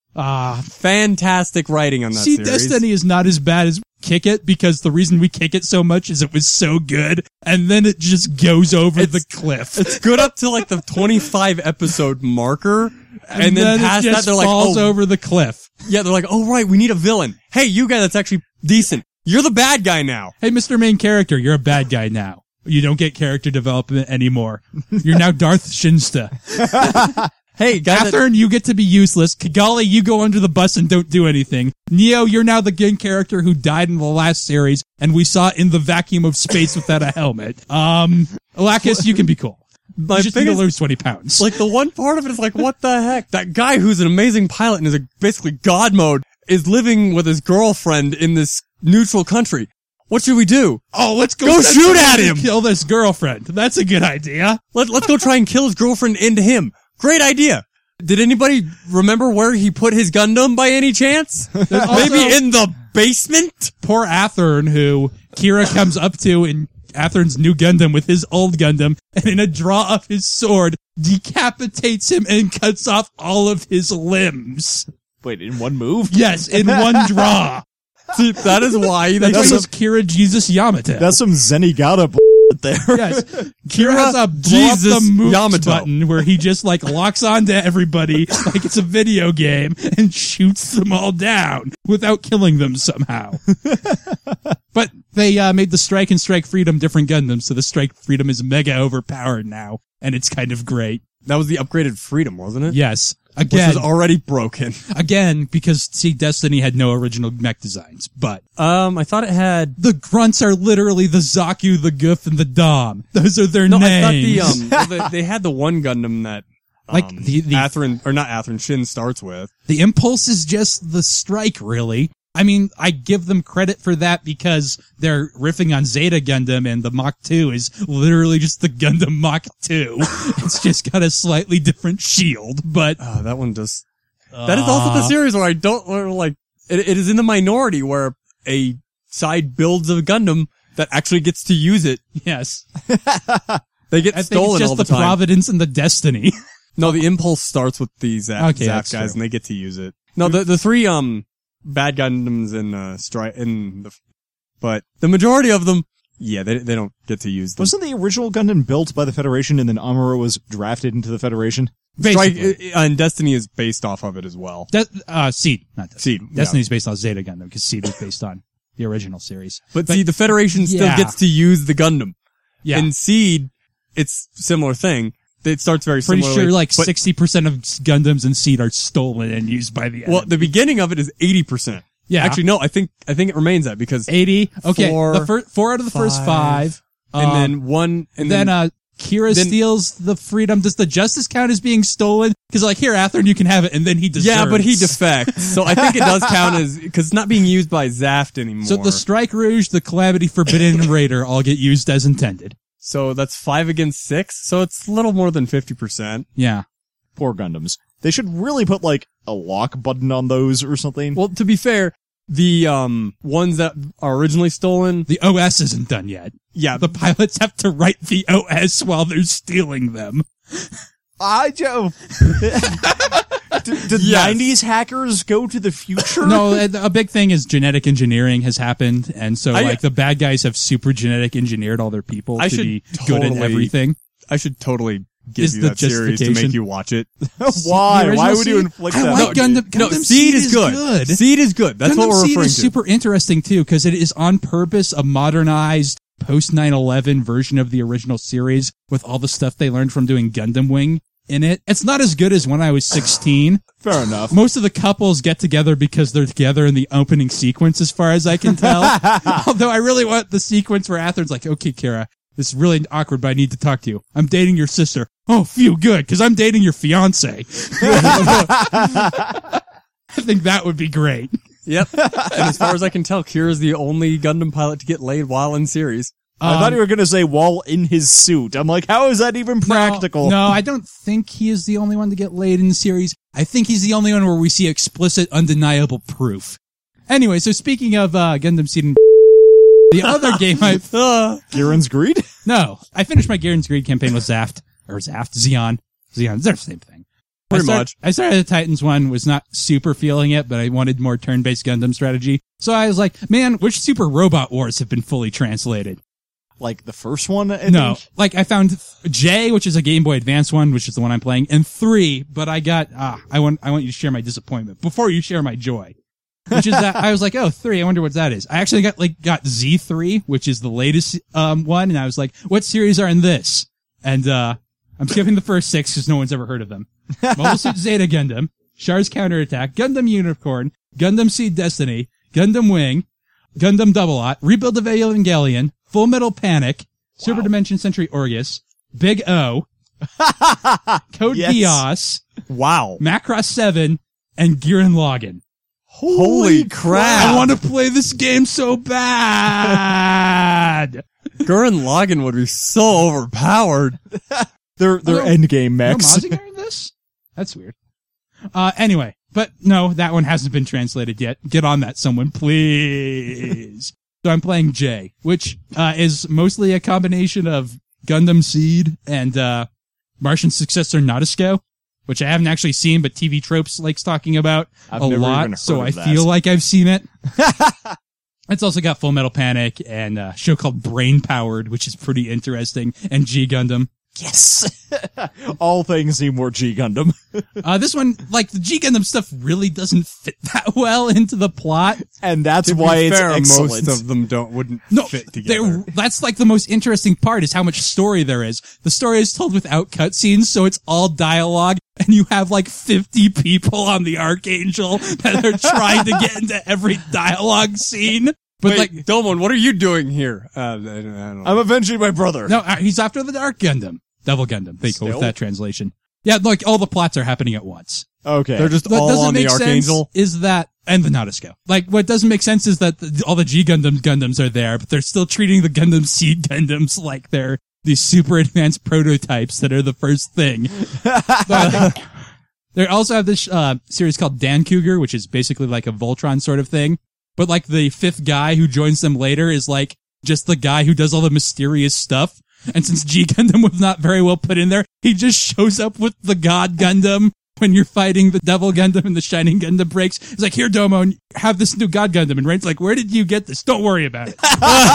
Fantastic writing on that See, series. Destiny is not as bad as Kick It because the reason we kick it so much is it was so good, and then it just goes over the cliff. It's good up to like the 25 episode marker, and then past it that just they're like, falls oh, over the cliff. yeah, they're like, oh right, we need a villain. Hey, you guy that's actually decent. You're the bad guy now. Hey, Mr. Main Character, you're a bad guy now. You don't get character development anymore. You're now Darth Shinsta. Hey, guy that, Athern, you get to be useless. Kigali, you go under the bus and don't do anything. Neo, you're now the main character who died in the last series, and we saw in the vacuum of space without a helmet. Alakis, you can be cool. my You just need to biggest, lose 20 pounds. like the one part of it is like, what the heck? That guy who's an amazing pilot and is basically God mode is living with his girlfriend in this neutral country. What should we do? Oh, let's Go send shoot someone at to him! Kill this girlfriend. That's a good idea. Let's go try and kill his girlfriend into him. Great idea. Did anybody remember where he put his Gundam by any chance? Maybe in the basement? Poor Athern, who Kira comes up to in Athern's new Gundam with his old Gundam, and in a draw of his sword, decapitates him and cuts off all of his limbs. Wait, in one move? Yes, in one draw. See, that is why That That's was Kira Jesus Yamato. That's some Zenigata there. Yes. Kira has a blow Jesus up the moves Yamato. button where he just like locks onto everybody like it's a video game and shoots them all down without killing them somehow. But they made the Strike and Strike Freedom different Gundams, so the Strike Freedom is mega overpowered now, and it's kind of great. That was the upgraded Freedom, wasn't it? Yes. Which Again, was already broken. because see, Destiny had no original mech designs, but I thought it had. the grunts are literally the Zaku, the Goof, and the Dom. Those are their No, names. I thought they had the one Gundam that. Like the Atherin, or not Atherin, Shin starts with. The Impulse is just the Strike, really. I mean, I give them credit for that because they're riffing on Zeta Gundam, and the Mach 2 is literally just the Gundam Mach 2. It's just got a slightly different shield, but That one just. That is also the series where I don't, where like, it is in the minority where a side builds a Gundam that actually gets to use it. yes. They get I think stolen it's just all the the time. Providence and the Destiny. No, the Impulse starts with the Zap, Okay, Zap that's guys, true. and they get to use it. No, the three bad Gundams in Strike but the majority of them, yeah, they don't get to use them. Wasn't the original Gundam built by the Federation and then Amuro was drafted into the Federation? Basically. Strike and Destiny is based off of it as well. Seed, not Destiny. Seed, yeah. Destiny's based on Zeta Gundam because Seed was based on the original series. But see, the Federation still yeah. gets to use the Gundam. Yeah. In Seed, it's similar thing. It starts very Pretty similarly. sure like but, 60% of Gundams in Seed are stolen and used by the enemy. well, the beginning of it is 80%. Yeah. Actually, no, I think it remains that because 80. Okay. Four, the four out of the first five. and then one, and then Kira then- steals the Freedom. Does the Justice count as being stolen? Because like here, Athern, you can have it, and then he deserts. yeah, but he defects. So I think it does count as, because it's not being used by Zaft anymore. So the Strike Rouge, the Calamity Forbidden, and Raider all get used as intended. So that's 5 against 6. So it's a little more than 50%. Yeah. Poor Gundams. They should really put like a lock button on those or something. Well, to be fair, the ones that are originally stolen, The OS isn't done yet. yeah, The pilots have to write the OS while they're stealing them. Did Yes. 90s hackers go to the future? No, a big thing is genetic engineering has happened, and so like the bad guys have super genetic engineered all their people I to should be good at totally everything. I should totally give Is you the that series to justification. make you watch it. Why? The Why original would you Seed? inflict I that? like on me? Gundam. No, Gundam Seed is good. Seed is good. That's Gundam what we're Seed referring is to. super interesting too because it is on purpose a modernized post 9/11 version of the original series with all the stuff they learned from doing Gundam Wing in it. It's not as good as when I was 16. Fair enough. Most of the couples get together because they're together in the opening sequence, as far as I can tell. Although I really want the sequence where Athern's like, okay, Kira, This is really awkward, but I need to talk to you. I'm dating your sister. Oh, feel good, because I'm dating your fiance. I think that would be great. Yep. And as far as I can tell, Kira's the only Gundam pilot to get laid while in series. I thought you were going to say while in his suit. I'm like, how is that even practical? No, I don't think he is the only one to get laid in the series. I think he's the only one where we see explicit, undeniable proof. Anyway, so speaking of Gundam Seed and the other game Gihren's Greed? No, I finished my Gihren's Greed campaign with Xeon. Xeon, they're the same thing. Pretty much. I started the Titans one, was not super feeling it, but I wanted more turn-based Gundam strategy. So I was like, man, which Super Robot Wars have been fully translated? Like the first one? No. Like I found J, which is a Game Boy Advance one, which is the one I'm playing, and 3, but I got, I want you to share my disappointment before you share my joy. Which is that, I was like, oh, 3, I wonder what that is. I actually got Z3, which is the latest, one, and I was like, what series are in this? And, I'm skipping the first 6 because no one's ever heard of them. Mobile Suit Zeta Gundam, Char's Counterattack, Gundam Unicorn, Gundam Seed Destiny, Gundam Wing, Gundam Double Lot, Rebuild of Evangelion, Full Metal Panic, Super Dimension Century Orgus, Big O, Code Geass, Wow. Macross 7, and Gurren Lagann. Holy crap. I want to play this game so bad. Gurren Lagann would be so overpowered. They're endgame mechs. No Mazinger in this? That's weird. Anyway, but no, that one hasn't been translated yet. Get on that, someone, please. So I'm playing J, which is mostly a combination of Gundam Seed and Martian successor Nautisko, which I haven't actually seen, but TV Tropes likes talking about I've a never lot, even heard so of I that. feel like I've seen it. It's also got Full Metal Panic and a show called Brain Powered, which is pretty interesting, and G Gundam. Yes. All things need more G Gundam. This one, like, the G Gundam stuff really doesn't fit that well into the plot. And that's To be why it's fair, excellent. most of them wouldn't fit together. That's like the most interesting part is how much story there is. The story is told without cutscenes, so it's all dialogue, and you have like 50 people on the Archangel that are trying to get into every dialogue scene. But Wait, like, Domon, what are you doing here? I don't know. I'm avenging my brother. no, he's after the Dark Gundam. Devil Gundam. They go Still? with that translation. Yeah, like all the plots are happening at once. Okay. They're just What all doesn't on the make Archangel. sense is that, and the Nautisko. Like, what doesn't make sense is that all the G Gundams are there, but they're still treating the Gundam Seed Gundams like they're these super advanced prototypes that are the first thing. But they also have this series called Dan Cougar, which is basically like a Voltron sort of thing. But like the 5th guy who joins them later is like just the guy who does all the mysterious stuff. And since G Gundam was not very well put in there, he just shows up with the God Gundam when you're fighting the Devil Gundam and the Shining Gundam breaks. He's like, here, Domo, have this new God Gundam. And Rain's like, where did you get this? Don't worry about it.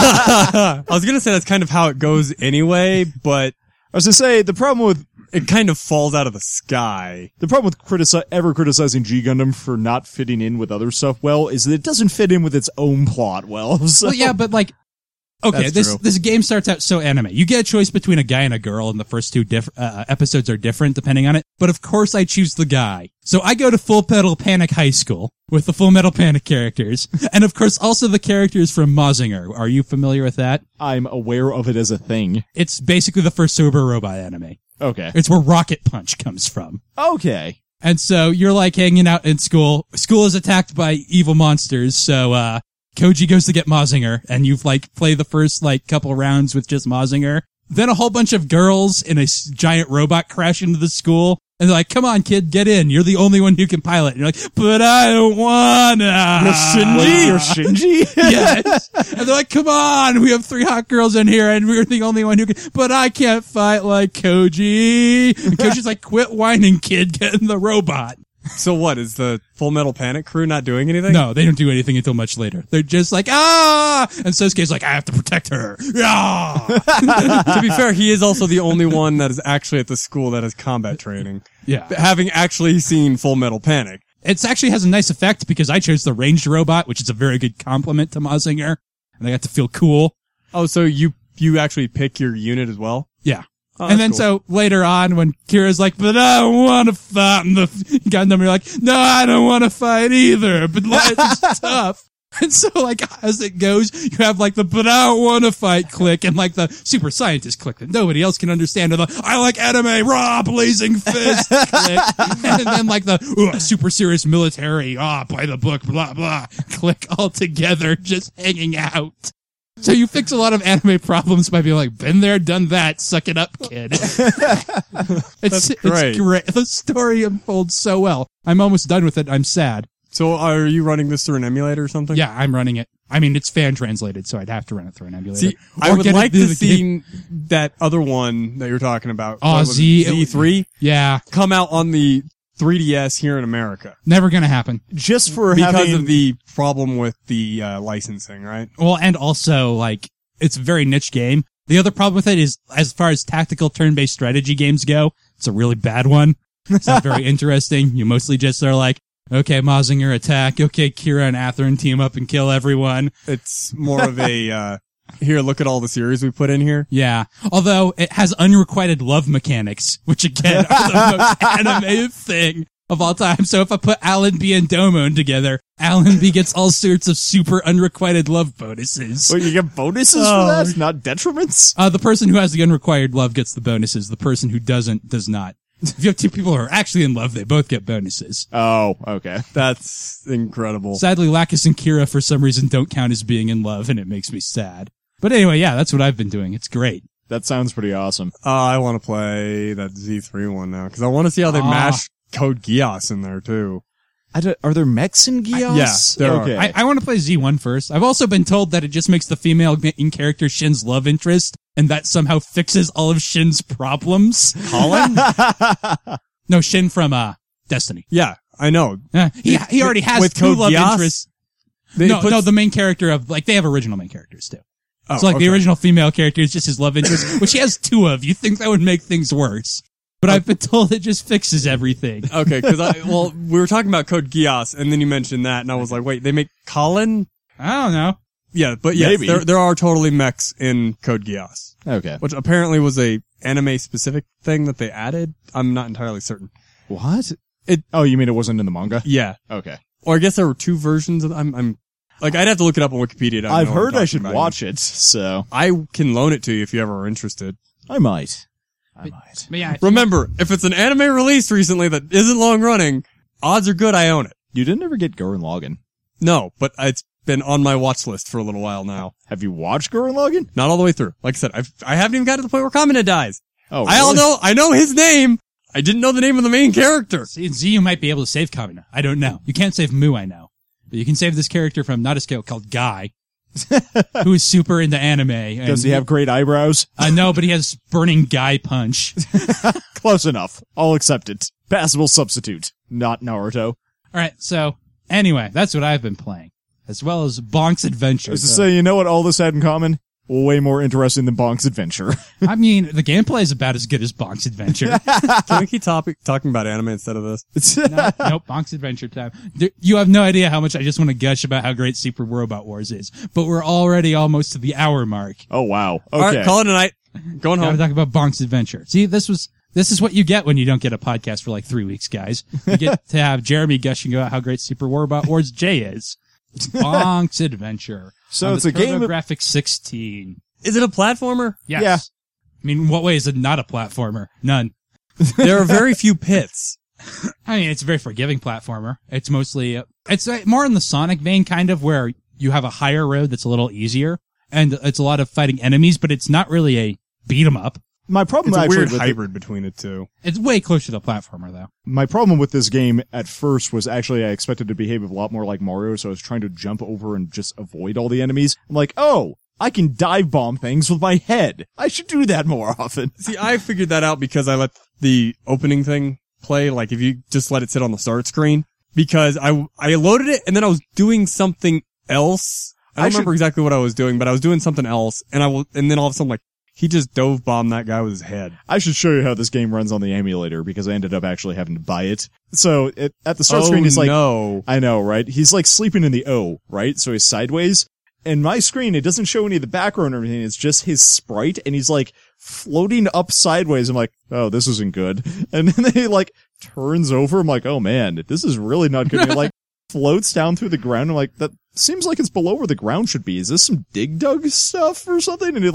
I was gonna say that's kind of how it goes anyway, but I was to say, the problem with it kind of falls out of the sky. ever criticizing G Gundam for not fitting in with other stuff well is that it doesn't fit in with its own plot well. So. Well, yeah, but like, okay, That's true. this game starts out so anime. You get a choice between a guy and a girl, and the first 2 episodes are different depending on it. But of course, I choose the guy. So I go to Full Metal Panic High School with the Full Metal Panic characters, and of course, also the characters from Mazinger. Are you familiar with that? I'm aware of it as a thing. It's basically the first Super Robot anime. Okay. It's where Rocket Punch comes from. Okay. And so you're like hanging out in school. School is attacked by evil monsters. So, Koji goes to get Mazinger and you've like play the first like couple rounds with just Mazinger. Then a whole bunch of girls in a giant robot crash into the school. And they're like, come on, kid, get in. You're the only one who can pilot. And you're like, but I don't wanna. You're Shinji? Yes. And they're like, come on, we have 3 hot girls in here and we're the only one who can, but I can't fight like Koji. And Koji's like, quit whining, kid, get in the robot. So what, is the Full Metal Panic crew not doing anything? No, they don't do anything until much later. They're just like, ah! And Sosuke's like, I have to protect her. Yeah. To be fair, he is also the only one that is actually at the school that has combat training. Yeah. Having actually seen Full Metal Panic. It actually has a nice effect because I chose the ranged robot, which is a very good compliment to Mazinger. And I got to feel cool. Oh, so you actually pick your unit as well? Yeah. Oh, and that's then cool. so later on when Kira's like, but I don't want to fight, and the Gundam, you're like, no, I don't want to fight either, but life is tough. And so, like, as it goes, you have, like, the but I don't want to fight click and, like, the super scientist click that nobody else can understand. Or the I like anime, raw, blazing fist click. And then, like, the super serious military, by the book, blah, blah, click all together, just hanging out. So you fix a lot of anime problems by being like, been there, done that, suck it up, kid. It's great. The story unfolds so well. I'm almost done with it. I'm sad. So are you running this through an emulator or something? Yeah, I'm running it. I mean, it's fan translated, so I'd have to run it through an emulator. See, I would like to see that other one that you're talking about. Z3? Yeah. Come out on the 3DS here in America. Never gonna happen. Just for because of the problem with the licensing, right? Well, and also, like, it's a very niche game. The other problem with it is, as far as tactical turn-based strategy games go, it's a really bad one. It's not very interesting. You mostly just are like, okay, Mazinger attack. Okay, Kira and Atherin team up and kill everyone. It's more of a, here, look at all the series we put in here. Yeah. Although it has unrequited love mechanics, which again are the most animated thing of all time. So if I put Alan B and Domon together, Alan B gets all sorts of super unrequited love bonuses. Well, you get bonuses for that? Not detriments? The person who has the unrequited love gets the bonuses. The person who doesn't does not. If you have two people who are actually in love, they both get bonuses. Oh, okay. That's incredible. Sadly, Lacus and Kira, for some reason, don't count as being in love, and it makes me sad. But anyway, yeah, that's what I've been doing. It's great. That sounds pretty awesome. I want to play that Z3 one now, because I want to see how they mash Code Geass in there, too. Are there mechs in Geass? Yeah, there okay. are. I want to play Z1 first. I've also been told that it just makes the female main character Shin's love interest, and that somehow fixes all of Shin's problems. Colin? No, Shin from Destiny. Yeah, I know. He already has with two Code love Geass? interests. No, the main character of, like, they have original main characters, too. Oh, so, like, okay. the original female character is just his love interest, which he has two of. You think that would make things worse. But I've been told it just fixes everything. Okay, because we were talking about Code Geass, and then you mentioned that, and I was like, wait, they make Colin? I don't know. Yeah, but yes, Maybe. there are totally mechs in Code Geass. Okay. Which apparently was a anime-specific thing that they added. I'm not entirely certain. What? Oh, you mean it wasn't in the manga? Yeah. Okay. Or I guess there were two versions of I'm like, I'd have to look it up on Wikipedia. I've heard I should watch it, so. I can loan it to you if you ever are interested. I might. But yeah, Remember, if it's an anime released recently that isn't long running, odds are good I own it. You didn't ever get Gurren Lagann. No, but it's been on my watch list for a little while now. Have you watched Gurren Lagann? Not all the way through. Like I said, I haven't even got to the point where Kamina dies. Oh, really? I know his name. I didn't know the name of the main character. See, in Z, you might be able to save Kamina. I don't know. You can't save Mu, I know. But you can save this character from not a scale called Guy, who is super into anime. Does he have great eyebrows? No, but he has burning Guy punch. Close enough. I'll accept it. Passable substitute. Not Naruto. All right, so anyway, that's what I've been playing, as well as Bonk's Adventure. I was to say, you know what all this had in common? Way more interesting than Bonk's Adventure. I mean, the gameplay is about as good as Bonk's Adventure. Can we keep talking about anime instead of this? Nope, Bonk's Adventure time. You have no idea how much I just want to gush about how great Super Robot Wars is, but we're already almost to the hour mark. Oh, wow. Okay. All right, call it a night. Going Gotta home. talk about Bonk's Adventure. See, this is what you get when you don't get a podcast for like 3 weeks, guys. You get to have Jeremy gushing about how great Super Robot Wars J is. Bonk's Adventure. So it's a game of... Graphics 16. Is it a platformer? Yes. Yeah. I mean, in what way is it not a platformer? None. There are very few pits. I mean, it's a very forgiving platformer. It's mostly, it's more in the Sonic vein, kind of, where you have a higher road that's a little easier, and it's a lot of fighting enemies, but it's not really a beat 'em up. My problem It's a actually weird with hybrid between the two. It's way closer to the platformer, though. My problem with this game at first was actually I expected to behave a lot more like Mario, so I was trying to jump over and just avoid all the enemies. I'm like, oh, I can dive bomb things with my head. I should do that more often. See, I figured that out because I let the opening thing play, like if you just let it sit on the start screen, because I loaded it and then I was doing something else. I don't remember exactly what I was doing, but I was doing something else, and then all of a sudden, like, he just dove bombed that guy with his head. I should show you how this game runs on the emulator because I ended up actually having to buy it. So at the start screen, he's like, no. I know, right? He's like sleeping in the O, right? So he's sideways. And my screen, it doesn't show any of the background or anything. It's just his sprite, and he's like floating up sideways. I'm like, oh, this isn't good. And then he like turns over. I'm like, oh man, this is really not good. And he like floats down through the ground. I'm like, seems like it's below where the ground should be. Is this some dig dug stuff or something? And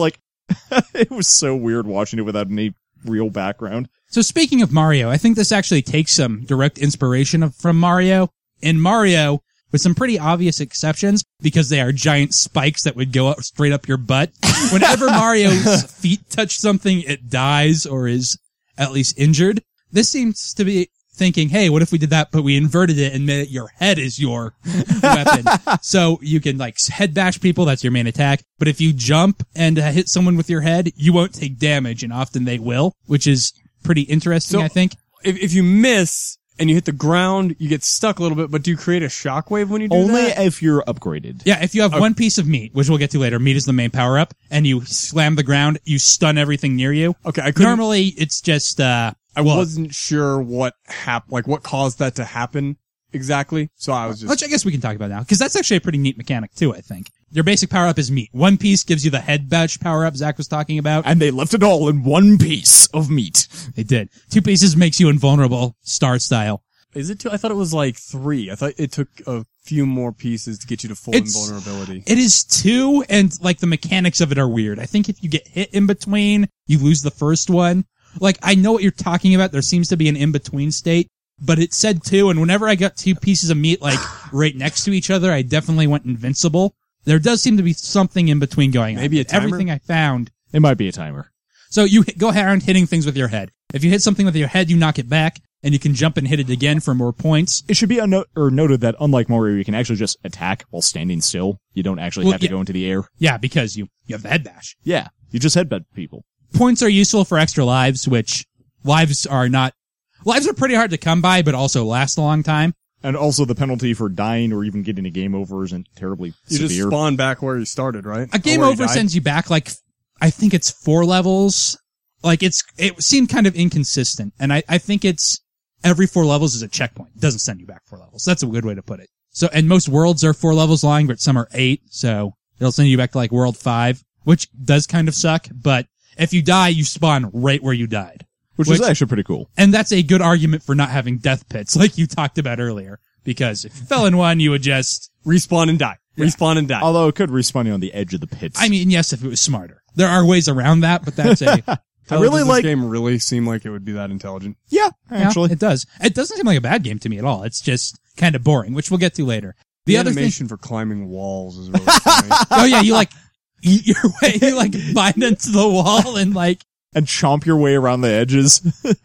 it was so weird watching it without any real background. So speaking of Mario, I think this actually takes some direct inspiration from Mario. In Mario, with some pretty obvious exceptions, because they are giant spikes that would go up straight up your butt. Whenever Mario's feet touch something, it dies or is at least injured. This seems to be thinking, hey, what if we did that, but we inverted it and made it your head is your weapon. So you can like head bash people, that's your main attack. But if you jump and hit someone with your head, you won't take damage, and often they will, which is pretty interesting, I think. If you miss and you hit the ground, you get stuck a little bit, but do you create a shockwave when you do Only that? if you're upgraded. Yeah, if you have one piece of meat, which we'll get to later, meat is the main power-up, and you slam the ground, you stun everything near you. Okay, I couldn't... Normally, it's just, I wasn't sure what what caused that to happen exactly, so I was just... Which I guess we can talk about now, because that's actually a pretty neat mechanic too, I think. Your basic power-up is meat. One piece gives you the head bash power-up Zach was talking about. And they left it all in one piece of meat. They did. 2 pieces makes you invulnerable, Star style. Is it 2? I thought it was like 3. I thought it took a few more pieces to get you to full invulnerability. It is 2, and like the mechanics of it are weird. I think if you get hit in between, you lose the first one. Like, I know what you're talking about. There seems to be an in-between state, but it said 2, and whenever I got 2 pieces of meat, like, right next to each other, I definitely went invincible. There does seem to be something in between going on. Maybe a timer? Everything I found. It might be a timer. So you go around hitting things with your head. If you hit something with your head, you knock it back, and you can jump and hit it again for more points. It should be noted that unlike Mario, you can actually just attack while standing still. You don't actually have to go into the air. Yeah, because you have the head bash. Yeah, you just headbutt people. Points are useful for extra lives, which lives are pretty hard to come by, but also last a long time. And also the penalty for dying or even getting a game over isn't terribly severe. You just spawn back where you started, right? A game over sends you back like, I think it's 4 levels. Like it seemed kind of inconsistent. And I think it's every 4 levels is a checkpoint. It doesn't send you back 4 levels. That's a good way to put it. So, and most worlds are 4 levels long, but some are 8. So it'll send you back to like world 5, which does kind of suck. But if you die, you spawn right where you died. Which is actually pretty cool. And that's a good argument for not having death pits, like you talked about earlier. Because if you fell in one, you would just... respawn and die. Yeah. Respawn and die. Although it could respawn you on the edge of the pits. I mean, yes, if it was smarter. There are ways around that, but that's a... I really does like... this game really seem like it would be that intelligent? Yeah, actually. Yeah, it does. It doesn't seem like a bad game to me at all. It's just kind of boring, which we'll get to later. The other animation for climbing walls is really funny. Oh yeah, you like eat your way, you like bind into the wall and like... And chomp your way around the edges.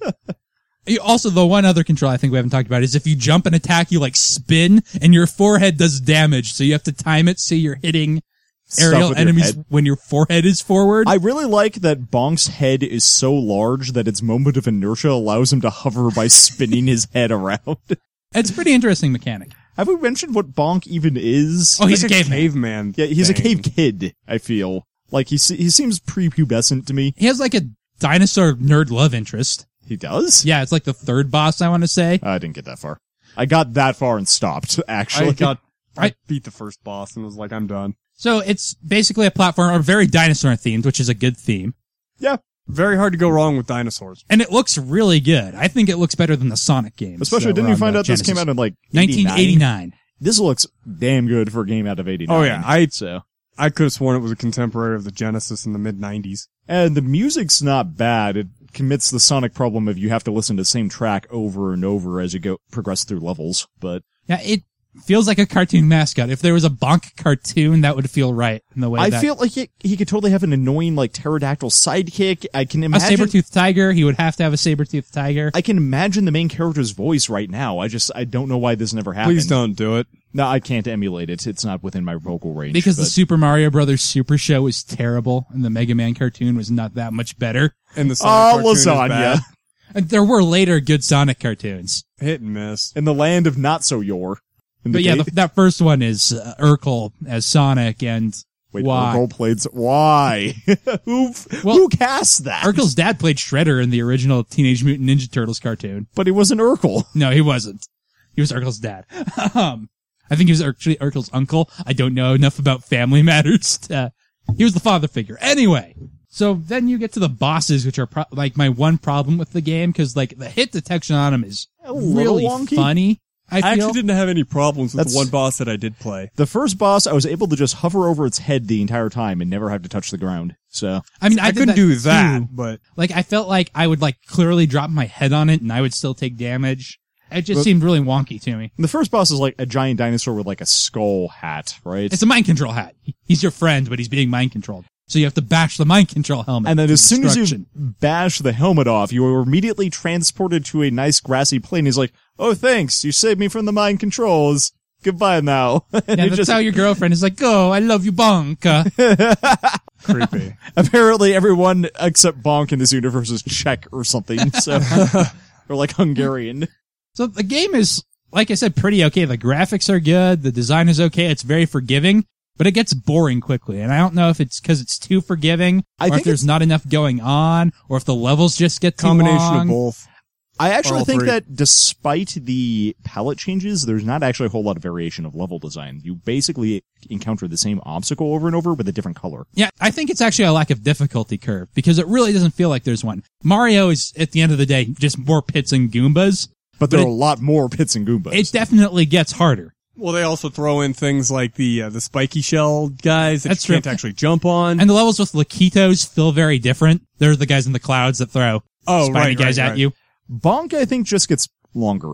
Also, the one other control I think we haven't talked about is if you jump and attack, you like spin and your forehead does damage. So you have to time it so you're hitting aerial enemies when your forehead is forward. I really like that Bonk's head is so large that its moment of inertia allows him to hover by spinning his head around. It's a pretty interesting mechanic. Have we mentioned what Bonk even is? Oh, he's like a caveman. Yeah, he's a cave kid, I feel. Like, he seems prepubescent to me. He has like a dinosaur nerd love interest. He does? Yeah, it's like the 3rd boss, I want to say. I didn't get that far. I got that far and stopped, actually. I beat the first boss and was like, I'm done. So it's basically a platformer, very dinosaur themed, which is a good theme. Yeah. Very hard to go wrong with dinosaurs. And it looks really good. I think it looks better than the Sonic games. Especially, didn't you find out this came out in like 1989? This looks damn good for a game out of 89. Oh yeah, I could have sworn it was a contemporary of the Genesis in the mid-90s. And the music's not bad. It commits the Sonic problem of you have to listen to the same track over and over as you progress through levels, but... Yeah, it feels like a cartoon mascot. If there was a Bonk cartoon, that would feel right in the way I feel like he could totally have an annoying, like, pterodactyl sidekick. I can imagine... A saber-toothed tiger. He would have to have a saber-toothed tiger. I can imagine the main character's voice right now. I don't know why this never happened. Please don't do it. No, I can't emulate it. It's not within my vocal range. Because the Super Mario Brothers Super Show is terrible, and the Mega Man cartoon was not that much better. And the Sonic cartoon is bad. And there were later good Sonic cartoons. Hit and miss. In the land of not-so-yor. But yeah, that first one is Urkel as Sonic, and wait, why? Urkel played... Why? Who cast that? Urkel's dad played Shredder in the original Teenage Mutant Ninja Turtles cartoon. But he wasn't Urkel. No, he wasn't. He was Urkel's dad. I think he was actually Urkel's uncle. I don't know enough about family matters. He was the father figure. Anyway, so then you get to the bosses, which are like my one problem with the game, because like the hit detection on them is really wonky. funny. I feel. actually didn't have any problems with That's- the one boss that I did play. The first boss, I was able to just hover over its head the entire time and never have to touch the ground. So, I mean, I did couldn't do too. that, but Like, I felt like I would, like, clearly drop my head on it and I would still take damage. It just seemed really wonky to me. the first boss is like a giant dinosaur with like a skull hat, right? It's a mind control hat. He's your friend, but he's being mind controlled. So you have to bash the mind control helmet. And then to as soon as you destruction. bash the helmet off, you are immediately transported to a nice grassy plain. He's like, "Oh, thanks. You saved me from the mind controls. Goodbye now." And Yeah, it that's just, how your girlfriend is like, "Oh, I love you, Bonk." creepy. apparently everyone except Bonk in this universe is Czech or something. So, or like Hungarian. So the game is, like I said, pretty okay. The graphics are good. The design is okay. It's very forgiving, but it gets boring quickly. And I don't know if it's because it's too forgiving, I or think if there's not enough going on, or if the levels just get too Combination long. of both. I actually all think three. that despite the palette changes, there's not actually a whole lot of variation of level design. You basically encounter the same obstacle over and over with a different color. Yeah, I think it's actually a lack of difficulty curve because it really doesn't feel like there's one. Mario is, at the end of the day, just more pits and Goombas. But there But are a lot more pits and Goombas. It definitely gets harder. Well, they also throw in things like the spiky shell guys that That's you can't true. actually jump on. And the levels with Lakitos feel very different. They're the guys in the clouds that throw spiny guys at you. Bonk, I think, just gets longer.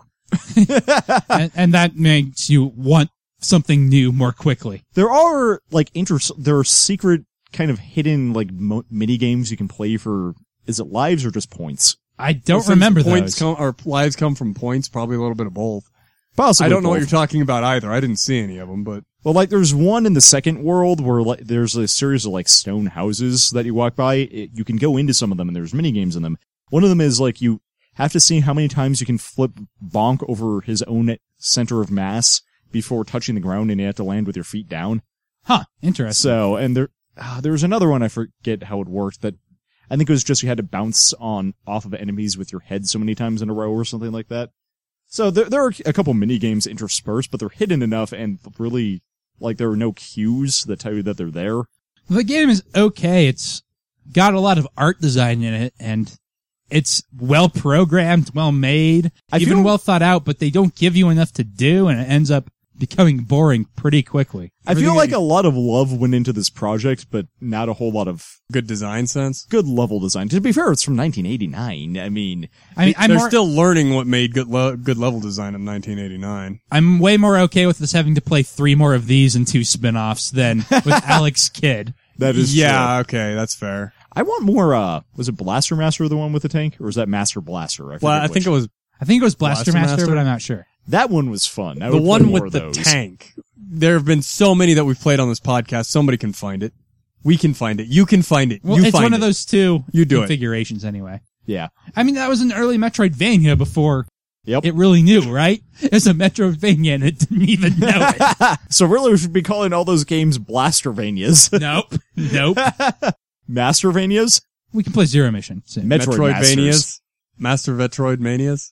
and that makes you want something new more quickly. There are like there are secret kind of hidden like mini games you can play for. Is it lives or just points? I don't Since remember points those. or lives come from points, probably a little bit of both. Possibly. I don't know what both. you're talking about either. I didn't see any of them, but Well, like there's one in the second world where like there's a series of like stone houses that you walk by. You can go into some of them and there's mini games in them. One of them is like you have to see how many times you can flip Bonk over his own center of mass before touching the ground, and you have to land with your feet down. Huh, interesting. So, and there was another one, I forget how it worked, that I think it was just you had to bounce off of enemies with your head so many times in a row or something like that. So there are a couple mini games interspersed, but they're hidden enough and really, like, there are no cues that tell you that they're there. The game is okay. It's got a lot of art design in it, and it's well programmed, well made, even well thought out, but they don't give you enough to do, and it ends up becoming boring pretty quickly. I feel like a lot of love went into this project, but not a whole lot of good design sense. good level design. To be fair, it's from 1989. I mean, I'm They're more, still learning what made good level design in 1989. I'm way more okay with us having to play 3 more of these and 2 spin-offs than with Alex Kidd. that is Yeah, true. okay, that's fair. I want more, was it Blaster Master, the one with the tank? Or was that Master Blaster? Well, forget I think which. it was I think it was Blaster Blaster Master, Master? but I'm not sure. That one was fun. I the would play one more with of the those. tank. There have been so many that we've played on this podcast. Somebody can find it. We can find it. You can find it. Well, you it's find one it. of those 2 You do it. configurations anyway. Yeah. I mean, that was an early Metroidvania before Yep. it really knew, right? It's a Metroidvania and it didn't even know it. So really we should be calling all those games Blastervanias. Nope. Mastervanias? We can play Zero Mission soon. Metroid Masters. Metroidvanias. Master Metroid Manias.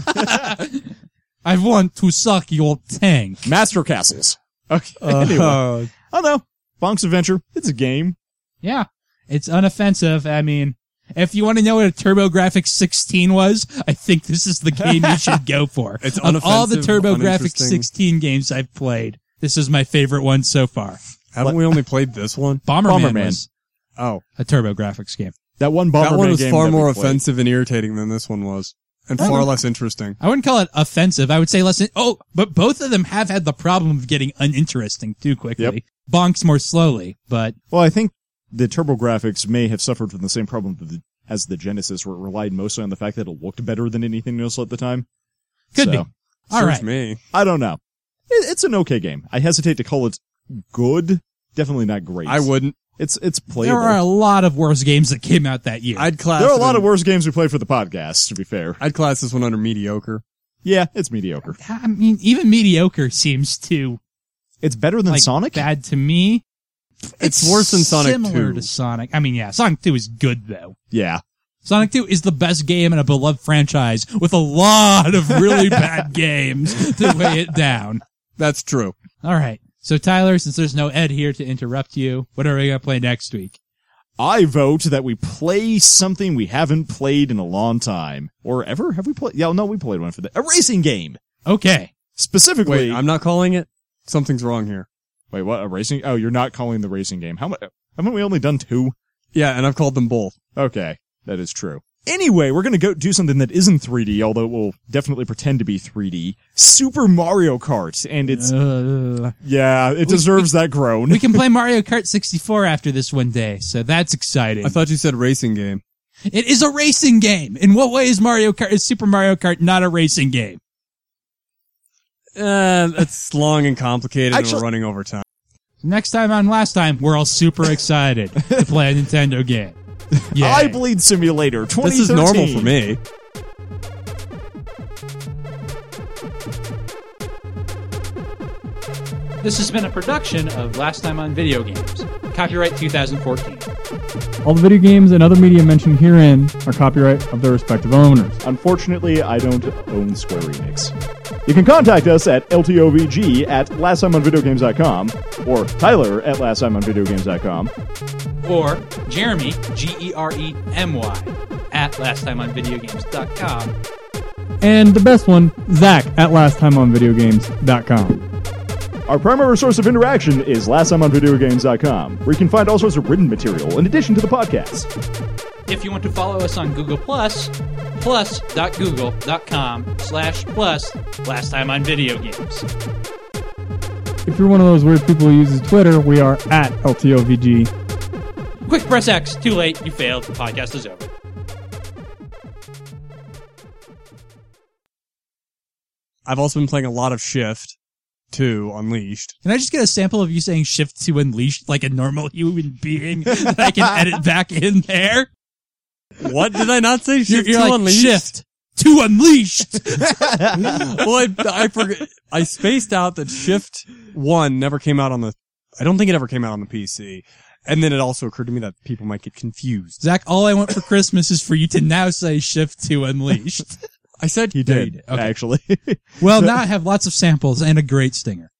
I want to suck your tank. Master Castles. Okay. Anyway. Uh, Oh no. Bonk's Adventure. It's a game. Yeah. It's unoffensive. I mean, if you want to know what a TurboGrafx 16 was, I think this is the game you should go for. It's Of all the unoffensive, TurboGrafx uninteresting. 16 games I've played, this is my favorite one so far. haven't we only played this one? Bomberman Bomberman. was Oh, a TurboGrafx game. That one Bomberman that one was game far that we more played. offensive and irritating than this one was, and I far don't- less interesting. I wouldn't call it offensive. I would say less. But both of them have had the problem of getting uninteresting too quickly. Yep. Bonks more slowly, but Well, I think the TurboGrafx may have suffered from the same problem as the Genesis, where it relied mostly on the fact that it looked better than anything else at the time. could So, be. All Search right. me. I don't know. It's an okay game. I hesitate to call it good. Definitely not great. I wouldn't. It's playable. There are a lot of worse games that came out that year. I'd class. There are a it lot in- of worse games we played for the podcast, to be fair. I'd class this one under mediocre. Yeah, it's mediocre. I mean, even mediocre seems too It's better than like Sonic? bad to me. It's worse than Sonic similar 2. to Sonic. I mean, yeah, Sonic 2 is good though. Yeah. Sonic 2 is the best game in a beloved franchise with a lot of really bad games to weigh it down. That's true. All right. So Tyler, since there's no Ed here to interrupt you, what are we going to play next week? I vote that we play something we haven't played in a long time. Or ever? Have we played? Yeah, no, we played one for that. A racing game. Okay. Specifically, Wait, I'm not calling it? Something's wrong here. wait, what? A racing? Oh, you're not calling the racing game. Haven't we only done 2? Yeah, and I've called them both. Okay, that is true. Anyway, we're gonna go do something that isn't 3D, although it will definitely pretend to be 3D. Super Mario Kart, and it's yeah, it deserves that groan. We can play Mario Kart 64 after this one day, so that's exciting. I thought you said racing game. It is a racing game. In what way is Super Mario Kart not a racing game? It's long and complicated, and we're running over time. Next time on Last Time, we're all super excited to play a Nintendo game. Yay. Eye Bleed Simulator 2013. This is normal for me. This has been a production of Last Time on Video Games. Copyright 2014. All the video games and other media mentioned herein are copyright of their respective owners. Unfortunately, I don't own Square Enix. You can contact us at ltovg@lasttimeonvideogames.com or Tyler at lasttimeonvideogames.com. Or Jeremy, Geremy, at lasttimeonvideogames.com. And the best one, Zach at lasttimeonvideogames.com. Our primary source of interaction is lasttimeonvideogames.com, where you can find all sorts of written material in addition to the podcast. If you want to follow us on Google+, plus.google.com/plus Last Time on Video Games. If you're one of those weird people who uses Twitter, we are at LTOVG. Quick press X. Too late. You failed. The podcast is over. I've also been playing a lot of Shift 2 Unleashed. Can I just get a sample of you saying Shift to Unleashed like a normal human being that I can edit back in there? What did I not say? Shift You're 2 like, Unleashed? Shift to Unleashed. Well, I forgot. I spaced out that Shift 1 never came out on the... I don't think it ever came out on the PC. And then it also occurred to me that people might get confused. Zach, all I want for Christmas is for you to now say Shift to Unleashed. I said He did, Okay. actually. Well, now I have lots of samples and a great stinger.